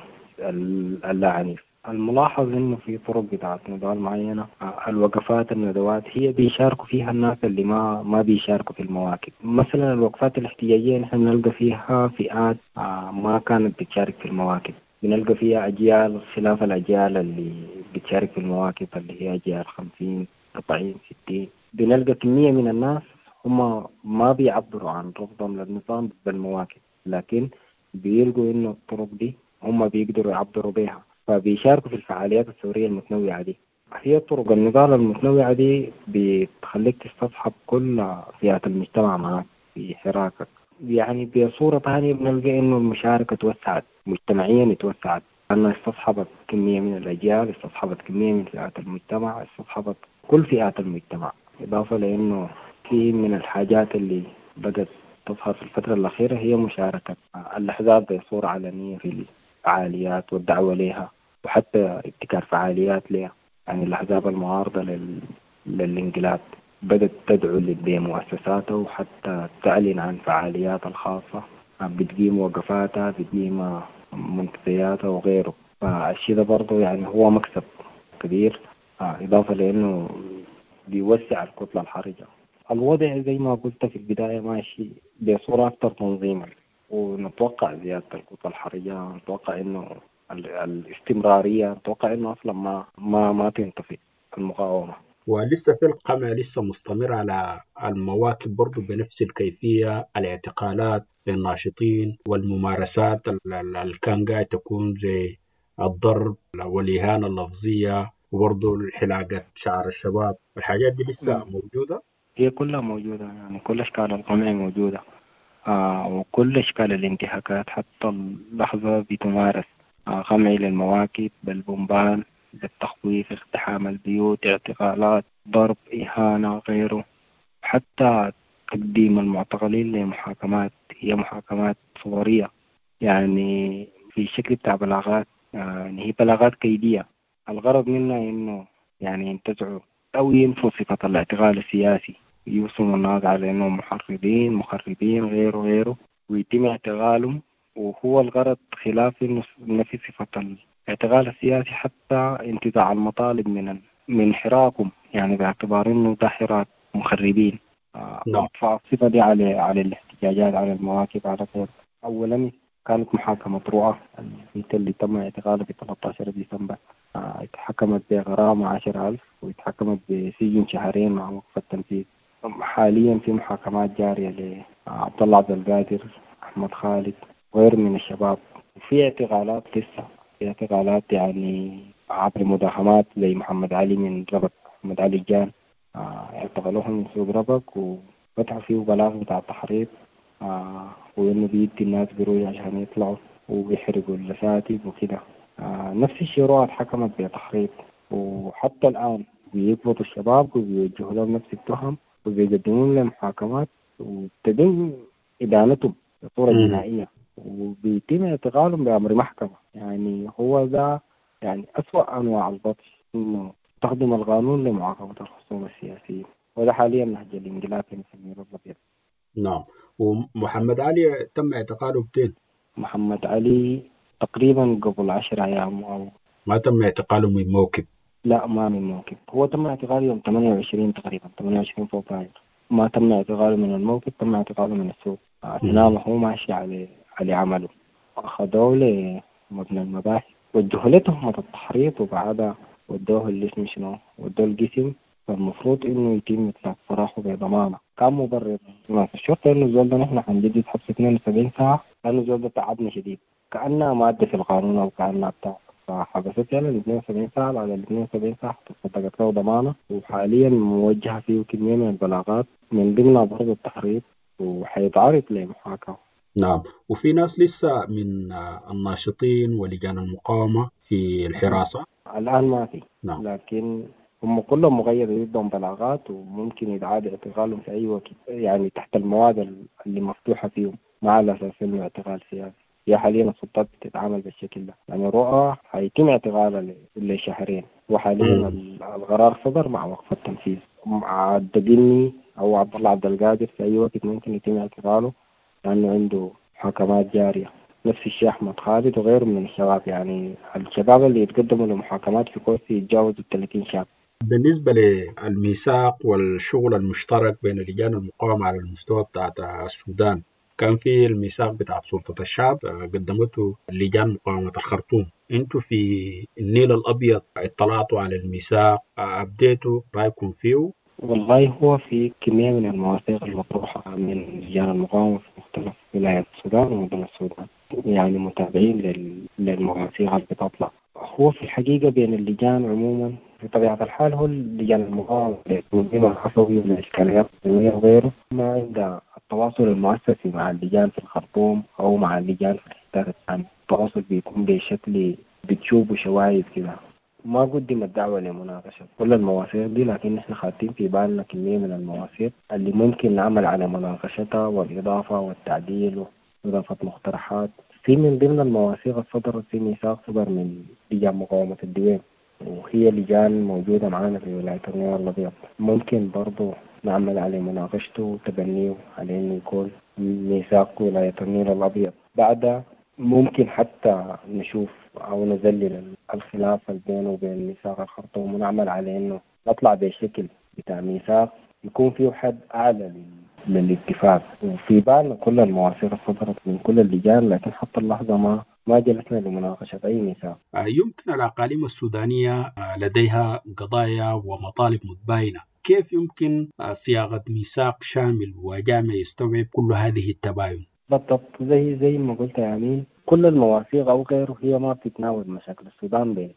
اللاعنيف. الملاحظ إنه في طرق بتاعت نضال معينة، الوقفات الندوات هي بيشاركوا فيها الناس اللي ما ما بيشاركوا في المواكب. مثلا الوقفات الاحتجاجية نحن نلقى فيها فئات ما كانت بتشارك في المواكب، بنلقى فيها أجيال خلاف الأجيال اللي بتشارك في المواكب اللي هي أجيال خمسين أربعين ستين. بنلقى كمية من الناس هم ما بيعبروا عن رفضهم للنظام بالمواكب، لكن بيلقوا إنه الطرق دي هم بيقدروا يعبروا بها، فبيشاركوا في الفعاليات الثورية المتنوعة دي. هي طرق النضال المتنوعة دي بتخليك تستصحب كل فئات المجتمع معك في حراكك. يعني بصورة ثانية بنلقى إنه المشاركة توسعت مجتمعيا، توسعت أنها استصحبت كمية من الأجيال، استصحبت كمية من فئات المجتمع، استصحبت كل فئات المجتمع. إضافة لأنه في من الحاجات اللي بدأت تظهر في الفترة الأخيرة هي مشاركة الأحزاب بصورة علنية في فعاليات والدعوة لها، وحتى ابتكار فعاليات لها. يعني الأحزاب المعارضة لل... للانقلاب بدأت تدعو بمؤسساتها وحتى تعلن عن فعاليات الخاصة، بتقيم وقفاتها، بتقيم منتدياتها وغيره. فالشيء ده برضه يعني هو مكسب كبير، إضافة لأنه بيوسع الكتلة الحرجة. الوضع زي ما قلت في البداية ماشي بصورة أكثر تنظيما، ونتوقع زيادة الكتلة الحرارية، نتوقع إنه ال- الاستمرارية، نتوقع إنه أصلا ما ما ما تنطفي المقاومة. ولسه في القمع لسه مستمر على المواكب برضو بنفس الكيفية، الاعتقالات للناشطين والممارسات اللي كان قاعد تكون زي الضرب والإهانة اللفظية وبرضو الحلاقة شعر الشباب، الحاجات دي لسه مم. موجودة. هي كلها موجودة، يعني كل أشكال القمع موجودة، آه وكل أشكال الانتهاكات حتى اللحظة بتمارس، آه قمع للمواكب بالبومبان، بالتخويف، اقتحام البيوت، اعتقالات، ضرب، إهانة، غيره. حتى تقديم المعتقلين لمحاكمات، هي محاكمات صورية، يعني في شكل بتاع بلاغات، يعني هي بلاغات كيدية. الغرض منها إنه يعني ينتزعوا أو ينفوا صفة الاعتقال السياسي، يوصلوا الناس على إنهم محرضين مخربين غيره غيره، ويتم اعتقالهم. وهو الغرض خلاف إنه نفي صفة الاعتقال السياسي حتى انتزاع المطالب من من حراكهم، يعني باعتبار إنه ده حراك مخربين. آه، نعم. فالصفة دي على على الاحتجاجات على المواكب على غيره. أولا كانت محاكمة رؤى البنت اللي تم اعتقالها في ثلاثة عشر ديسمبر، آه، اتحكمت بغرامة عشرة ألف واتحكمت بسجن شهرين مع وقف التنفيذ. حاليا في محاكمات جارية لعبد الله عبد القادر، أحمد خالد وغير من الشباب. وفي اعتقالات لسه، في اعتقالات يعني عبر مداهمات زي محمد علي من ربك، محمد علي جان، آه، اعتقلوه من سوق ربك وفتحوا فيه بلاغ بتاع تحريض، آه، وإنه بيدي الناس قروش عشان يطلعوا وبيحرقوا اللساتك وكده. آه، نفس الشيء رواد حكمت بتحريض، وحتى الآن بيقبضوا الشباب وبيوجهوا لهم نفس التهم وبيقدمون لهم محاكمات وتتم إدانتهم بصورة مم. جنائية، وبيتم اعتقالهم بأمر محكمة. يعني هو ده يعني أسوأ أنواع البطش، إنه تخدم القانون لمعاقبة الخصوم السياسيين، وده حاليا نهج الانقلاب في سمير الأبيض. نعم. ومحمد علي تم اعتقاله بتين؟ محمد علي تقريبا قبل عشر أيام أو ما تم اعتقاله من موكب؟ لا، ما من موكب، هو تم اعتقاله يوم ثمانية وعشرين تقريبا، ثمانية وعشرين فبراير. ما تم اعتقاله من الموكب، تم اعتقاله من السوق. أثناء هو ماشي على على عمله، أخذوه لمبنى المباحث، وجهوا له تهمة التحريض، وبعدها ودوه اللي اسمه شنو، ودوه القسم. فالمفروض إنه يتم إطلاق سراحه بضمانة. كان مبرر ما في الشرطة إنه الزول ده نحن حنجدد حبس اثنين وسبعين ساعة، لأنه الزول ده تعبنا شديد، كأنها مادة في القانون أو كأنها بتاع. فحبست فعلا اثنين وسبعين ساعة، بعد ال اثنين وسبعين ساعة تصدقت له ضمانة، وحاليا موجهة فيه كمية من البلاغات من ضمنها برضه التحريض، وحيتعرض لمحاكمة. نعم. وفي ناس لسه من آه، الناشطين ولجان المقاومة في الحراسة؟ الآن ما في، نعم. لكن هم كلهم مغير ضدهم بلاغات، وممكن يتعاد اعتقالهم في أي وقت، يعني تحت المواد اللي مفتوحة فيهم، ما على أساس إنه اعتقال سياسي. هي حاليا السلطات بتتعامل بالشكل ده، يعني رؤى هيتم اعتقالها ل- لشهرين، وحاليا مم. ال- القرار صدر مع وقف التنفيذ. مع الدقني أو عبد الله عبد القادر في أي وقت ممكن يتم اعتقاله، لأنه عنده محاكمات جارية. نفس الشيء أحمد خالد وغيره من الشباب، يعني الشباب اللي يتقدموا لمحاكمات في كرسي يتجاوزوا ثلاثين شاب. بالنسبة للميثاق والشغل المشترك بين لجان المقاومة على المستوى بتاع السودان، كان في الميثاق بتاع سلطة الشعب آه، قدمته لجان مقاومة الخرطوم. انتوا في النيل الأبيض اطلعتوا على الميثاق، آه، أبديتوا رأيكم فيه؟ والله هو في كمية من المواثيق المطروحة من رجال المقاومة في مختلف ولايات السودان ومدن السودان، يعني متابعين لل- للمواثيق اللي بتطلع. هو في الحقيقة بين اللجان عموما في طبيعة الحال، هو اللجان المقاومة التنظيم العفوي والإشكاليات الدولية وغيره ما عندها التواصل المؤسسي مع اللجان في الخرطوم أو مع اللجان في الحتات الثانية. التواصل بيكون بشكل بتشوفوا شواهد كده. ما قدمت دعوة لمناقشة كل المواثيق دي، لكن احنا خاطين في بالنا كمية من المواثيق اللي ممكن نعمل على مناقشتها والإضافة والتعديل وإضافة مقترحات. في من ضمن المواثيق الصدر في ميثاق صدر من لجان مقاومة الدوام، وهي لجان موجودة معانا في ولاية النيل الأبيض، ممكن برضو نعمل عليه مناقشته وتبنيه على إنه يكون ميثاق ولاية النيل الأبيض. بعد ممكن حتى نشوف أو نذلل الخلاف بينه وبين ميثاق الخرطوم، ونعمل على إنه نطلع بشكل بتاع ميثاق يكون فيه حد أعلى للاتفاق. وفي بالنا كل المواثيق صدرت من كل اللجان، لكن حتى اللحظة ما ما جلسنا لمناقشة أي ميثاق. يمكن الأقاليم السودانية لديها قضايا ومطالب متباينة، كيف يمكن صياغة ميثاق شامل وجامع يستوعب كل هذه التباين؟ بالضبط، زي زي ما قلت يا أمين، كل المواثيق أو غيره هي ما بتتناول مشاكل السودان ب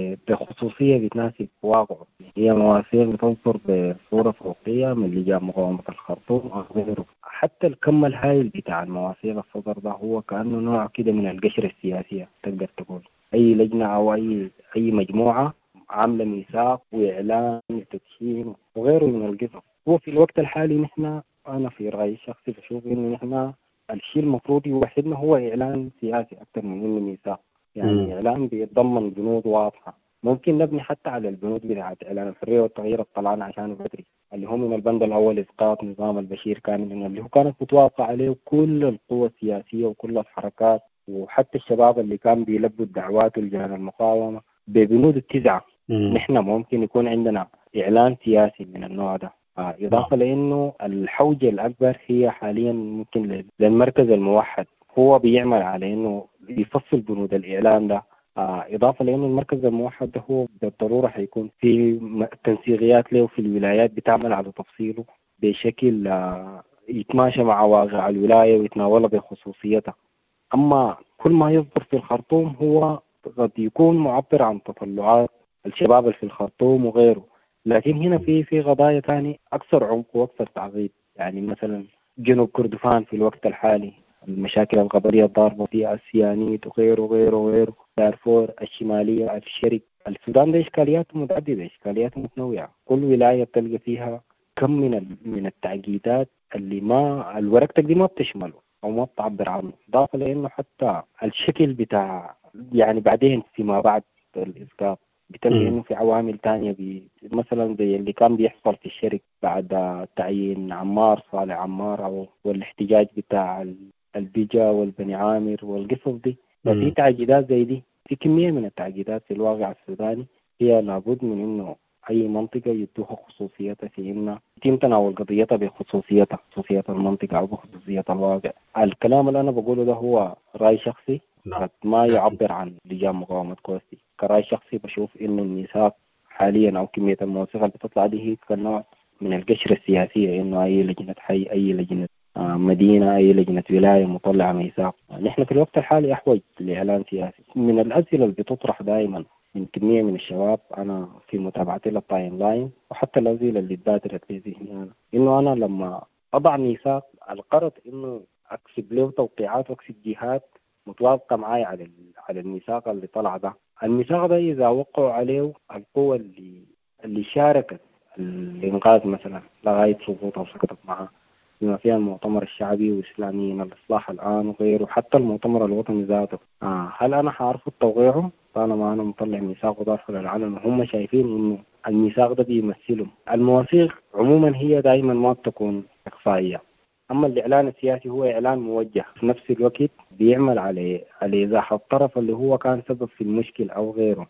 بخصوصية بتناسب واقعه. هي مواثيق بتنظر بصورة فوقية من لجان مقاومة الخرطوم أو غيره. حتى الكم الهائل بتاع المواثيق الصدر ده هو كأنه نوع كده من القشرة السياسية. تقدر تقول أي لجنة أو أي أي مجموعة عاملة ميثاق وإعلان وتدشين وغيره من القصص. هو في الوقت الحالي نحن، أنا في رأيي الشخصي بشوف إنه نحن الشيء المفروض يوحدنا هو إعلان سياسي أكثر من إنه ميثاق. يعني م. إعلان بيتضمن بنود واضحة. ممكن نبني حتى على البنود بتاعت إعلان الحرية والتغيير الطلعنا عشان بدري، اللي هو من البند الأول إسقاط نظام البشير كاملا، اللي هو كانت متوافق عليه كل القوى السياسية وكل الحركات وحتى الشباب اللي كان بيلبوا الدعوات لجان المقاومة ببنود التزعة. نحن ممكن يكون عندنا إعلان سياسي من النوع ده. آه إضافة م. لأنه الحوجة الأكبر هي حاليا ممكن للمركز الموحد، هو بيعمل على إنه يفصل بنود الإعلان ده. آه إضافة لأن المركز الموحد ده هو بالضرورة حيكون في تنسيقيات له في الولايات بتعمل على تفصيله بشكل آه يتماشى مع واقع الولاية ويتناولها بخصوصيتها. أما كل ما يصدر في الخرطوم هو قد يكون معبر عن تطلعات الشباب اللي في الخرطوم وغيره، لكن هنا في في قضايا ثانية أكثر عمق وأكثر تعقيد. يعني مثلا جنوب كردفان في الوقت الحالي، المشاكل القبلية الضاربة في السيانيت وغيره وغيره وغيره، دارفور الشمالية، الشرق. السودان ده إشكالياته متعددة، إشكالياته متنوعة، كل ولاية تلقى فيها كم من من التعقيدات اللي ما الورقة دي ما بتشمله أو ما بتعبر عنه. إضافة لأنه حتى الشكل بتاع يعني بعدين فيما بعد الإسقاط بتلقى إنه في عوامل تانية بي مثلا زي اللي كان بيحصل في الشرق بعد تعيين عمار صالح عمار أو والاحتجاج بتاع البيجا والبني عامر والقصص دي. ففي تعقيدات زي دي، في كمية من التعقيدات في الواقع السوداني هي لابد من إنه أي منطقة يدوها خصوصيتها في إنها يتم تناول قضيتها بخصوصيتها، خصوصية المنطقة أو بخصوصية الواقع. الكلام اللي أنا بقوله ده هو رأي شخصي ما يعبر عن لجان مقاومة كوستي. كرأي شخصي بشوف إنه الميثاق حاليا أو كمية المواثيق اللي بتطلع دي هي كنوع من القشرة السياسية، إنه أي لجنة حي، أي لجنة مدينة، أي لجنة ولاية مطلعة ميثاق. نحن في الوقت الحالي أحوج لإعلان سياسي. من الأسئلة اللي بتطرح دائما من كمية من الشباب أنا في متابعتي للتايم لاين وحتى الأسئلة اللي تبادرت في ذهني أنا، إنه أنا لما أضع ميثاق القرض إنه أكسب له توقيعات وأكسب جهات متوافقة معي على على الميثاق اللي طلع ده. الميثاق ده إذا وقعوا عليه القوى اللي اللي شاركت الإنقاذ مثلا لغاية سقوطها وسقطت معها، بما فيها المؤتمر الشعبي وإسلاميين الإصلاح الآن وغيره، حتى المؤتمر الوطني ذاته، آه هل أنا حأرفض توقيعه طالما أنا مطلع ميثاق وضافه للعلن وهم شايفين إنه الميثاق ده بيمثلهم؟ المواثيق عموما هي دائما ما بتكون إقصائية، أما الإعلان السياسي هو إعلان موجه في نفس الوقت بيعمل عليه على إزاحة الطرف اللي هو كان سبب في المشكلة أو غيره.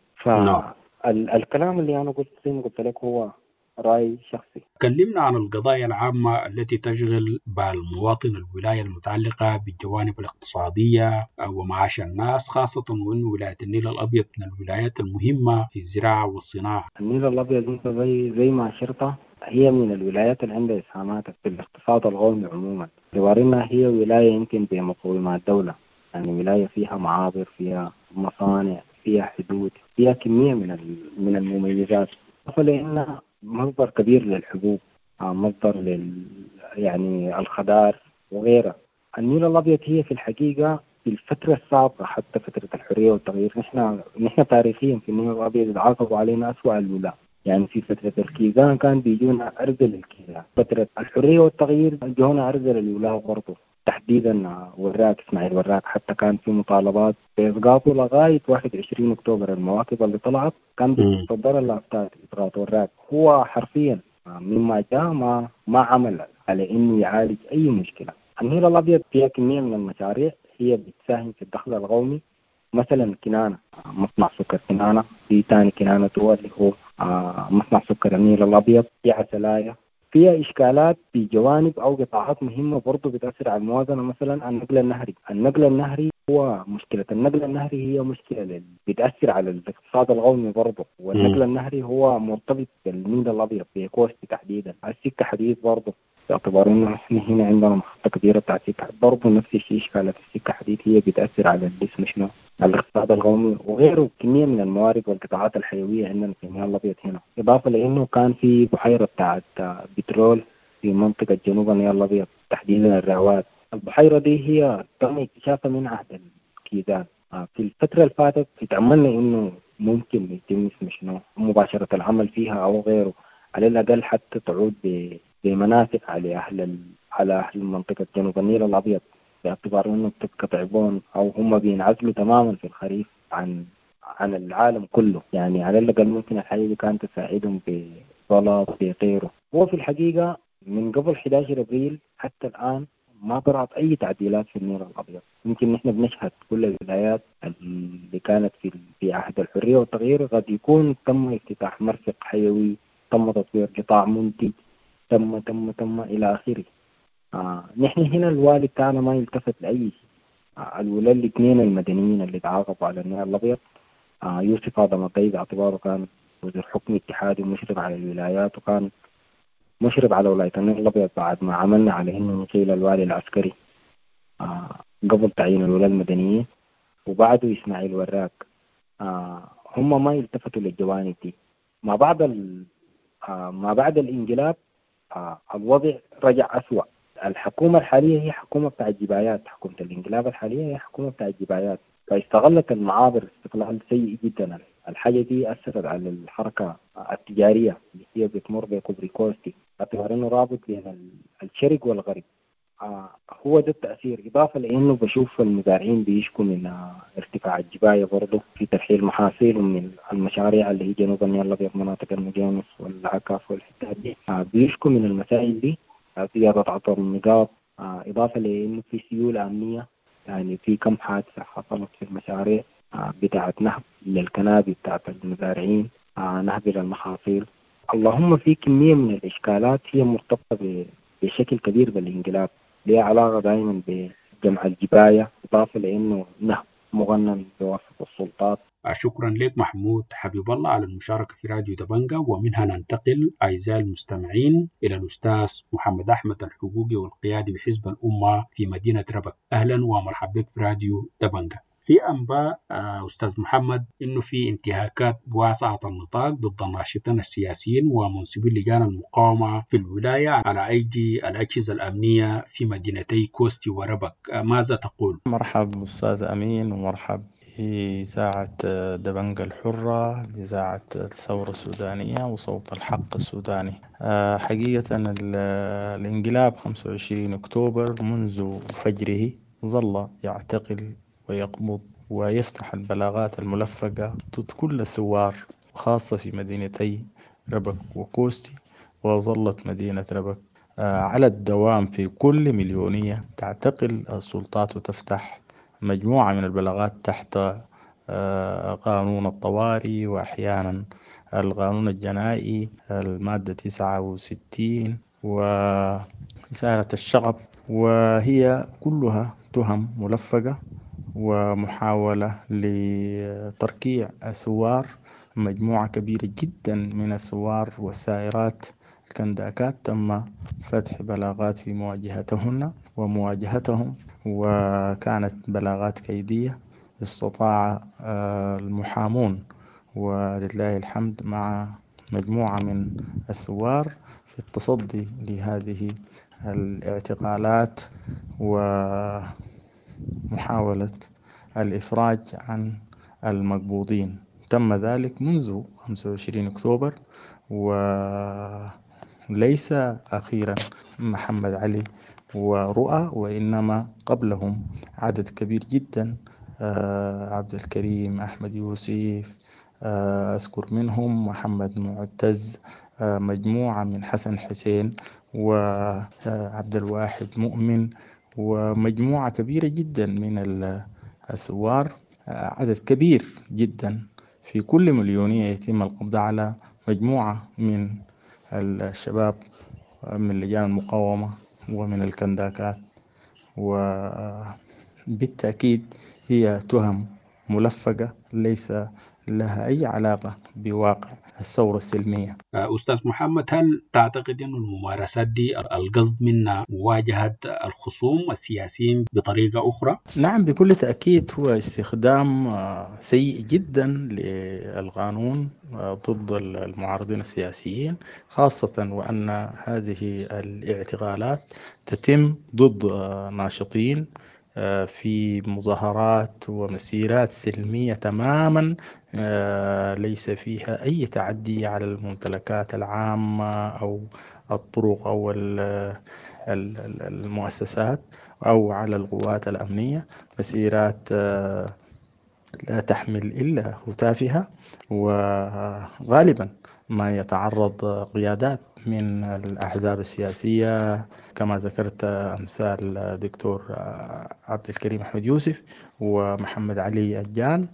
فالكلام اللي أنا قلت زي ما قلت لك هو رأي شخصي. تكلمنا عن القضايا العامة التي تشغل بال المواطن الولاية المتعلقة بالجوانب الاقتصادية ومعاش الناس، خاصة وأن ولاية النيل الأبيض من الولايات المهمة في الزراعة والصناعة. النيل الأبيض زي زي ما أشرت هي من الولايات اللي عندها إسهامات في الاقتصاد القومي عموما. جوارنا هي ولاية يمكن بمقومات الدولة، يعني ولاية فيها معابر، فيها مصانع، فيها حدود، فيها كمية من من المميزات، فلأنها مصدر كبير للحبوب، مصدر لل يعني الخضار وغيرها. النيل الأبيض هي في الحقيقة في الفترة السابقة حتى فترة الحرية والتغيير نحن نحن تاريخيا في النيل الأبيض عاقبوا علينا أسوأ الولاء. يعني في فترة الكيزان كان بيجونا أرذل الكيزان، فترة الحرية والتغيير جونا أرذل الولاء برضه، تحديدا وراك إسماعيل وراك حتى كان في مطالبات بإسقاطه لغاية واحد وعشرين أكتوبر. المواكب اللي طلعت كان بتصدر اللافتات إسقاط وراك. هو حرفيا مما جاء ما ما عمل على إنه يعالج أي مشكلة. النيل الأبيض فيها كمية من المشاريع هي بتساهم في الدخل القومي، مثلا كنانة، مصنع سكر كنانة، في تاني كنانة هو اللي هو مصنع سكر النيل الأبيض، في عسلاية، فيها إشكالات في جوانب أو قطاعات مهمة برضو بتأثر على الموازنة. مثلا النقل النهري النقل النهري هو مشكلة النقل النهري هي مشكلة لل- بتأثر على الاقتصاد القومي برضو. والنقل النهري هو مرتبط بالنيل الأبيض في كوستي تحديدا. السكة حديد برضو باعتبار إنه إحنا هنا عندنا محطة كبيرة بتاعت سكة برضو نفس الشيء. إشكالات السكة حديد هي بتأثر على الجسم شنو الاقتصاد القومي وغيره. كمية من الموارد والقطاعات الحيوية عندنا في النيل الأبيض هنا، إضافة لأنه كان في بحيرة بتاعت بترول في منطقة جنوب النيل الأبيض تحديدا الرعوات. البحيرة دي هي تم اكتشافها من عهد الكيدان. آه، في الفترة اللي فاتت اتأملنا إنه ممكن يتم اسمه شنو مباشرة العمل فيها أو غيره، على الأقل حتى تعود ب- بمنافع على أهل ال- على أهل منطقة جنوب النيل الأبيض، باعتبار إنه بتبقى تعبون أو هم بينعزلوا تماما في الخريف عن عن العالم كله. يعني على الأقل ممكن الحاجة دي كانت تساعدهم بزلط بغيره. هو في الحقيقة من قبل أحد عشر أبريل حتى الآن ما طرأت أي تعديلات في النيل الأبيض. يمكن نحن بنشهد كل الولايات اللي كانت في في عهد الحرية والتغيير قد يكون تم افتتاح مرفق حيوي، تم تطوير قطاع منتج، تم تم تم إلى آخره. آه نحن هنا الوالد تاعنا ما يلتفت لأي شيء. آه الولاة الاثنين المدنيين اللي تعاقبوا على النيل الأبيض، آه يوسف هذا مطيب باعتباره كان وزير حكم اتحادي مشرف على الولايات، وكان مشرف على ولاية النيل الأبيض بعد ما عملنا على إنه نقيل الوالي العسكري آه قبل تعيين الولاة المدنيين، وبعده إسماعيل وراك. آه هم ما يلتفتوا للجوانب دي. ما بعد ال... آه ما بعد الانقلاب آه الوضع رجع أسوأ. الحكومة الحالية هي حكومة بتاع الجبايات. حكومة الانقلاب الحالية هي حكومة بتاع الجبايات، فاستغلت المعابر استغلال سيء جدا. الحاجة دي أثرت على الحركة التجارية اللي هي بتمر بكوبري كوستي، باعتبار إنه رابط بين ال- الشرق والغرب. آه هو ده التأثير، إضافة لأنه بشوف المزارعين بيشكوا من آه ارتفاع الجباية برضه في ترحيل محاصيلهم من المشاريع اللي هي جنوب النيل الأبيض، مناطق المجانس والعكاف والحتات دي. آه بيشكوا من المسائل دي، آه زيادة عطر النقاط، آه إضافة لأنه في سيولة أمنية. يعني في كم حادثة حصلت في المشاريع آه بتاعة نهب للكنابي بتاعة المزارعين، آه نهب للمحاصيل. اللهم في كمية من الإشكالات هي مرتبطة ب- بشكل كبير بالانقلاب، لها علاقة دائما بجمع الجباية، إضافة لأنه نهب مغنم بواسطة السلطات. شكرا لك محمود حبيب الله على المشاركة في راديو دبنجا. ومنها ننتقل أعزائي المستمعين إلى الأستاذ محمد أحمد الحقوقي والقيادي بحزب الأمة في مدينة ربك. أهلا ومرحبا بك في راديو دبنجا. في أنباء آه، أستاذ محمد إنه في انتهاكات واسعة النطاق ضد الناشطين السياسيين ومنسوبي لجان المقاومة في الولاية على أيدي الأجهزة الأمنية في مدينتي كوستي وربك. آه، ماذا تقول؟ مرحب أستاذ أمين، ومرحب بإذاعة دبنجة الحرة، إذاعة الثورة السودانية وصوت الحق السوداني. آه، حقيقة ال- الانقلاب خمسة وعشرين أكتوبر منذ فجره ظل يعتقل ويقبض ويفتح البلاغات الملفقة ضد كل الثوار، خاصة في مدينتي ربك وكوستي. وظلت مدينة ربك آه، على الدوام في كل مليونية تعتقل السلطات وتفتح مجموعة من البلاغات تحت آه، قانون الطوارئ، وأحيانا القانون الجنائي المادة تسعة وستين وإثارة الشغب، وهي كلها تهم ملفقة ومحاولة لتركيع الثوار. مجموعة كبيرة جدا من الثوار والثائرات الكنداكات تم فتح بلاغات في مواجهتهن ومواجهتهم، وكانت بلاغات كيدية. استطاع آه، المحامون ولله الحمد مع مجموعة من الثوار في التصدي لهذه الاعتقالات ومحاولة الإفراج عن المقبوضين. تم ذلك منذ خمسة وعشرين أكتوبر، وليس أخيرا محمد علي ورؤى، وإنما قبلهم عدد كبير جدا، آه، عبد الكريم أحمد يوسف، آه، أذكر منهم محمد معتز، آه، مجموعة من حسن حسين وعبد الواحد مؤمن، ومجموعة كبيرة جدا من الثوار. آه، عدد كبير جدا في كل مليونية يتم القبض على مجموعة من الشباب من لجان المقاومة ومن الكنداكات، وبالتأكيد هي تهم ملفقة ليس لها أي علاقة بواقع الثورة السلمية. أستاذ محمد، هل تعتقد أن الممارسات دي القصد منها مواجهة الخصوم السياسيين بطريقة أخرى؟ نعم بكل تأكيد، هو استخدام سيء جدا للقانون ضد المعارضين السياسيين، خاصة وأن هذه الاعتقالات تتم ضد ناشطين في مظاهرات ومسيرات سلمية تماما، ليس فيها أي تعدي على الممتلكات العامة أو الطرق أو المؤسسات أو على القوات الأمنية. مسيرات لا تحمل إلا هتافها، وغالبا ما يتعرض قيادات من الأحزاب السياسية كما ذكرت أمثال دكتور عبد الكريم أحمد يوسف ومحمد علي الجان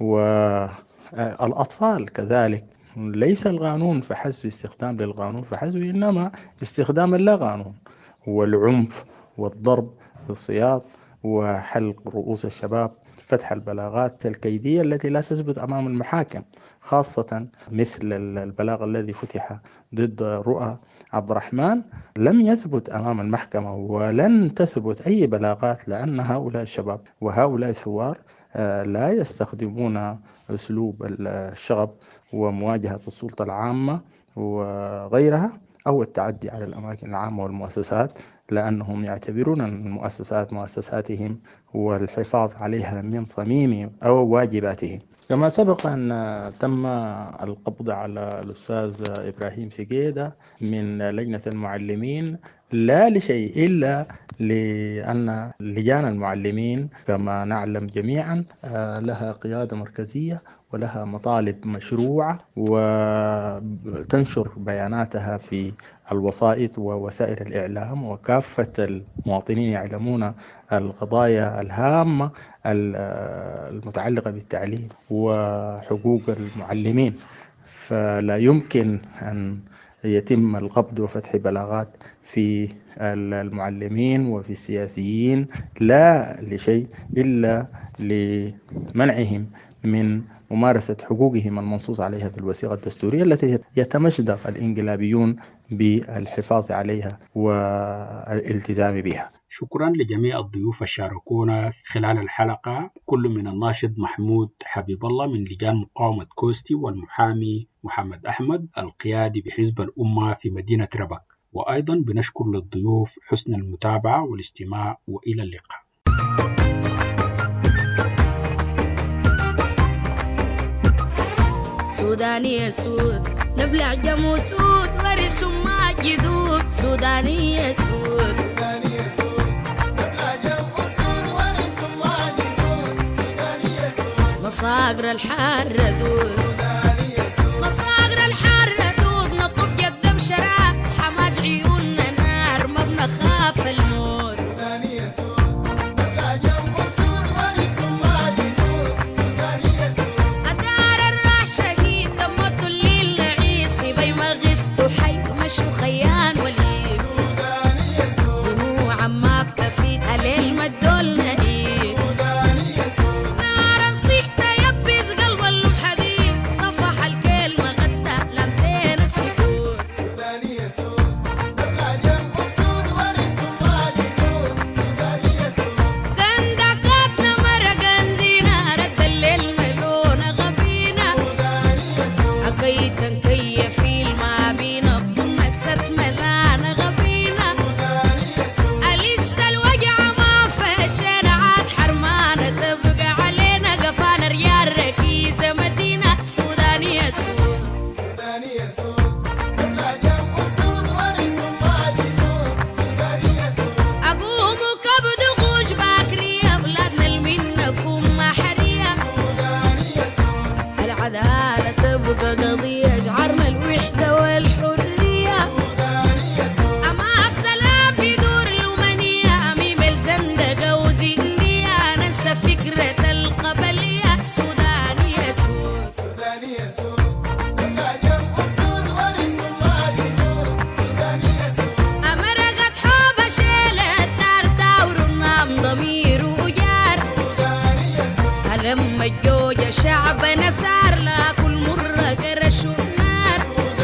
والأطفال كذلك. ليس القانون فحسب استخدام للقانون فحسب، إنما استخدام اللا قانون والعنف والضرب بالسياط وحلق رؤوس الشباب، فتح البلاغات الكيدية التي لا تثبت أمام المحاكم، خاصة مثل البلاغ الذي فتح ضد رؤى عبد الرحمن لم يثبت أمام المحكمة ولن تثبت أي بلاغات، لأن هؤلاء الشباب وهؤلاء الثوار لا يستخدمون أسلوب الشغب ومواجهة السلطة العامة وغيرها أو التعدي على الأماكن العامة والمؤسسات، لأنهم يعتبرون المؤسسات مؤسساتهم والحفاظ عليها من صميم أو واجباتهم. كما سبق أن تم القبض على الأستاذ إبراهيم سجيدة من لجنة المعلمين لا لشيء إلا لأن لجان المعلمين كما نعلم جميعا لها قيادة مركزية ولها مطالب مشروعة وتنشر بياناتها في الوسائط ووسائل الإعلام، وكافة المواطنين يعلمون القضايا الهامة المتعلقة بالتعليم وحقوق المعلمين، فلا يمكن أن يتم القبض وفتح بلاغات في المعلمين وفي السياسيين لا لشيء إلا لمنعهم من ممارسة حقوقهم المنصوص عليها في الوثيقة الدستورية التي يتمشدق الإنقلابيون بالحفاظ عليها والالتزام بها. شكرا لجميع الضيوف الشاركونا خلال الحلقة، كل من الناشط محمود حبيب الله من لجان مقاومة كوستي، والمحامي محمد أحمد القيادي بحزب الأمة في مدينة ربك. وأيضا بنشكر للضيوف حسن المتابعة والاستماع، وإلى اللقاء. سوداني سود نبلع جمو سود ورث ما جدود. سوداني سود سوداني سود نبلع جمو سود ورث ما جدود. سوداني سود مصاقر الحار دود. سوداني سود مصاقر الحار دود. نطب جدم شراب حماج عيوننا نار ما بنخاف الموت. سوداني سود نبلع جمو سود ورث ما جدود. سوداني سود أدار الراح شهيد دمته الليل نعيسي بي ما غستو حي مشو خيان وليد. سوداني سود دموع ما بتفيد عليل ما الدول نهيد. سوداني سود نار نصيح تيبز قلب اللوم حديد. دم الجوجة شعبنا ثار لا كل مرة قرش النار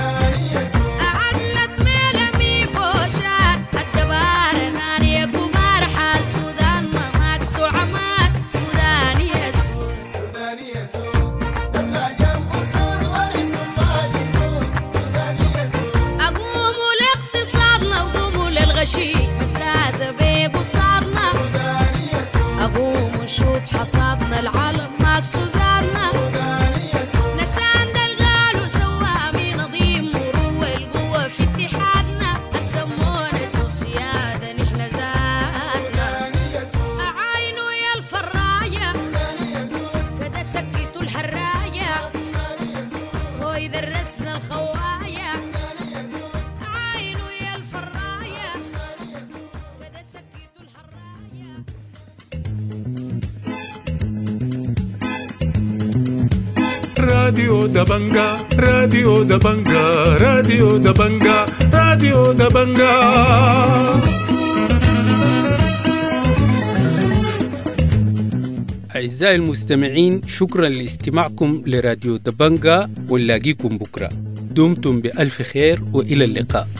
أعلت ميلمي فوشار الدبار ناني يا كبار حال سودان ما ماكسو عمار سوداني يا سود سوداني يا سود دبلا جنب سود ورسم باجدود سوداني يا سود أقوموا لاقتصادنا وقوموا للغشي حزازة بيب وصارنا سوداني يا سود أقوم ونشوف حصادنا العالم ماكسو زارنا نسان دلقال وسوامي نظيم وروى القوة في اتحادنا السمونة سو سيادة نحن زادنا أعاينوا يا الفراية كده سكتوا الحراية هو يدرسنا الخوايا أعاينوا يا الفراية كده سكتوا الحراية راديو دبنجا راديو دبنجا راديو دبنجا راديو دبنجا أعزائي المستمعين، شكرا لاستماعكم لراديو دبنجا، ونلاقيكم بكرة. دمتم بألف خير وإلى اللقاء.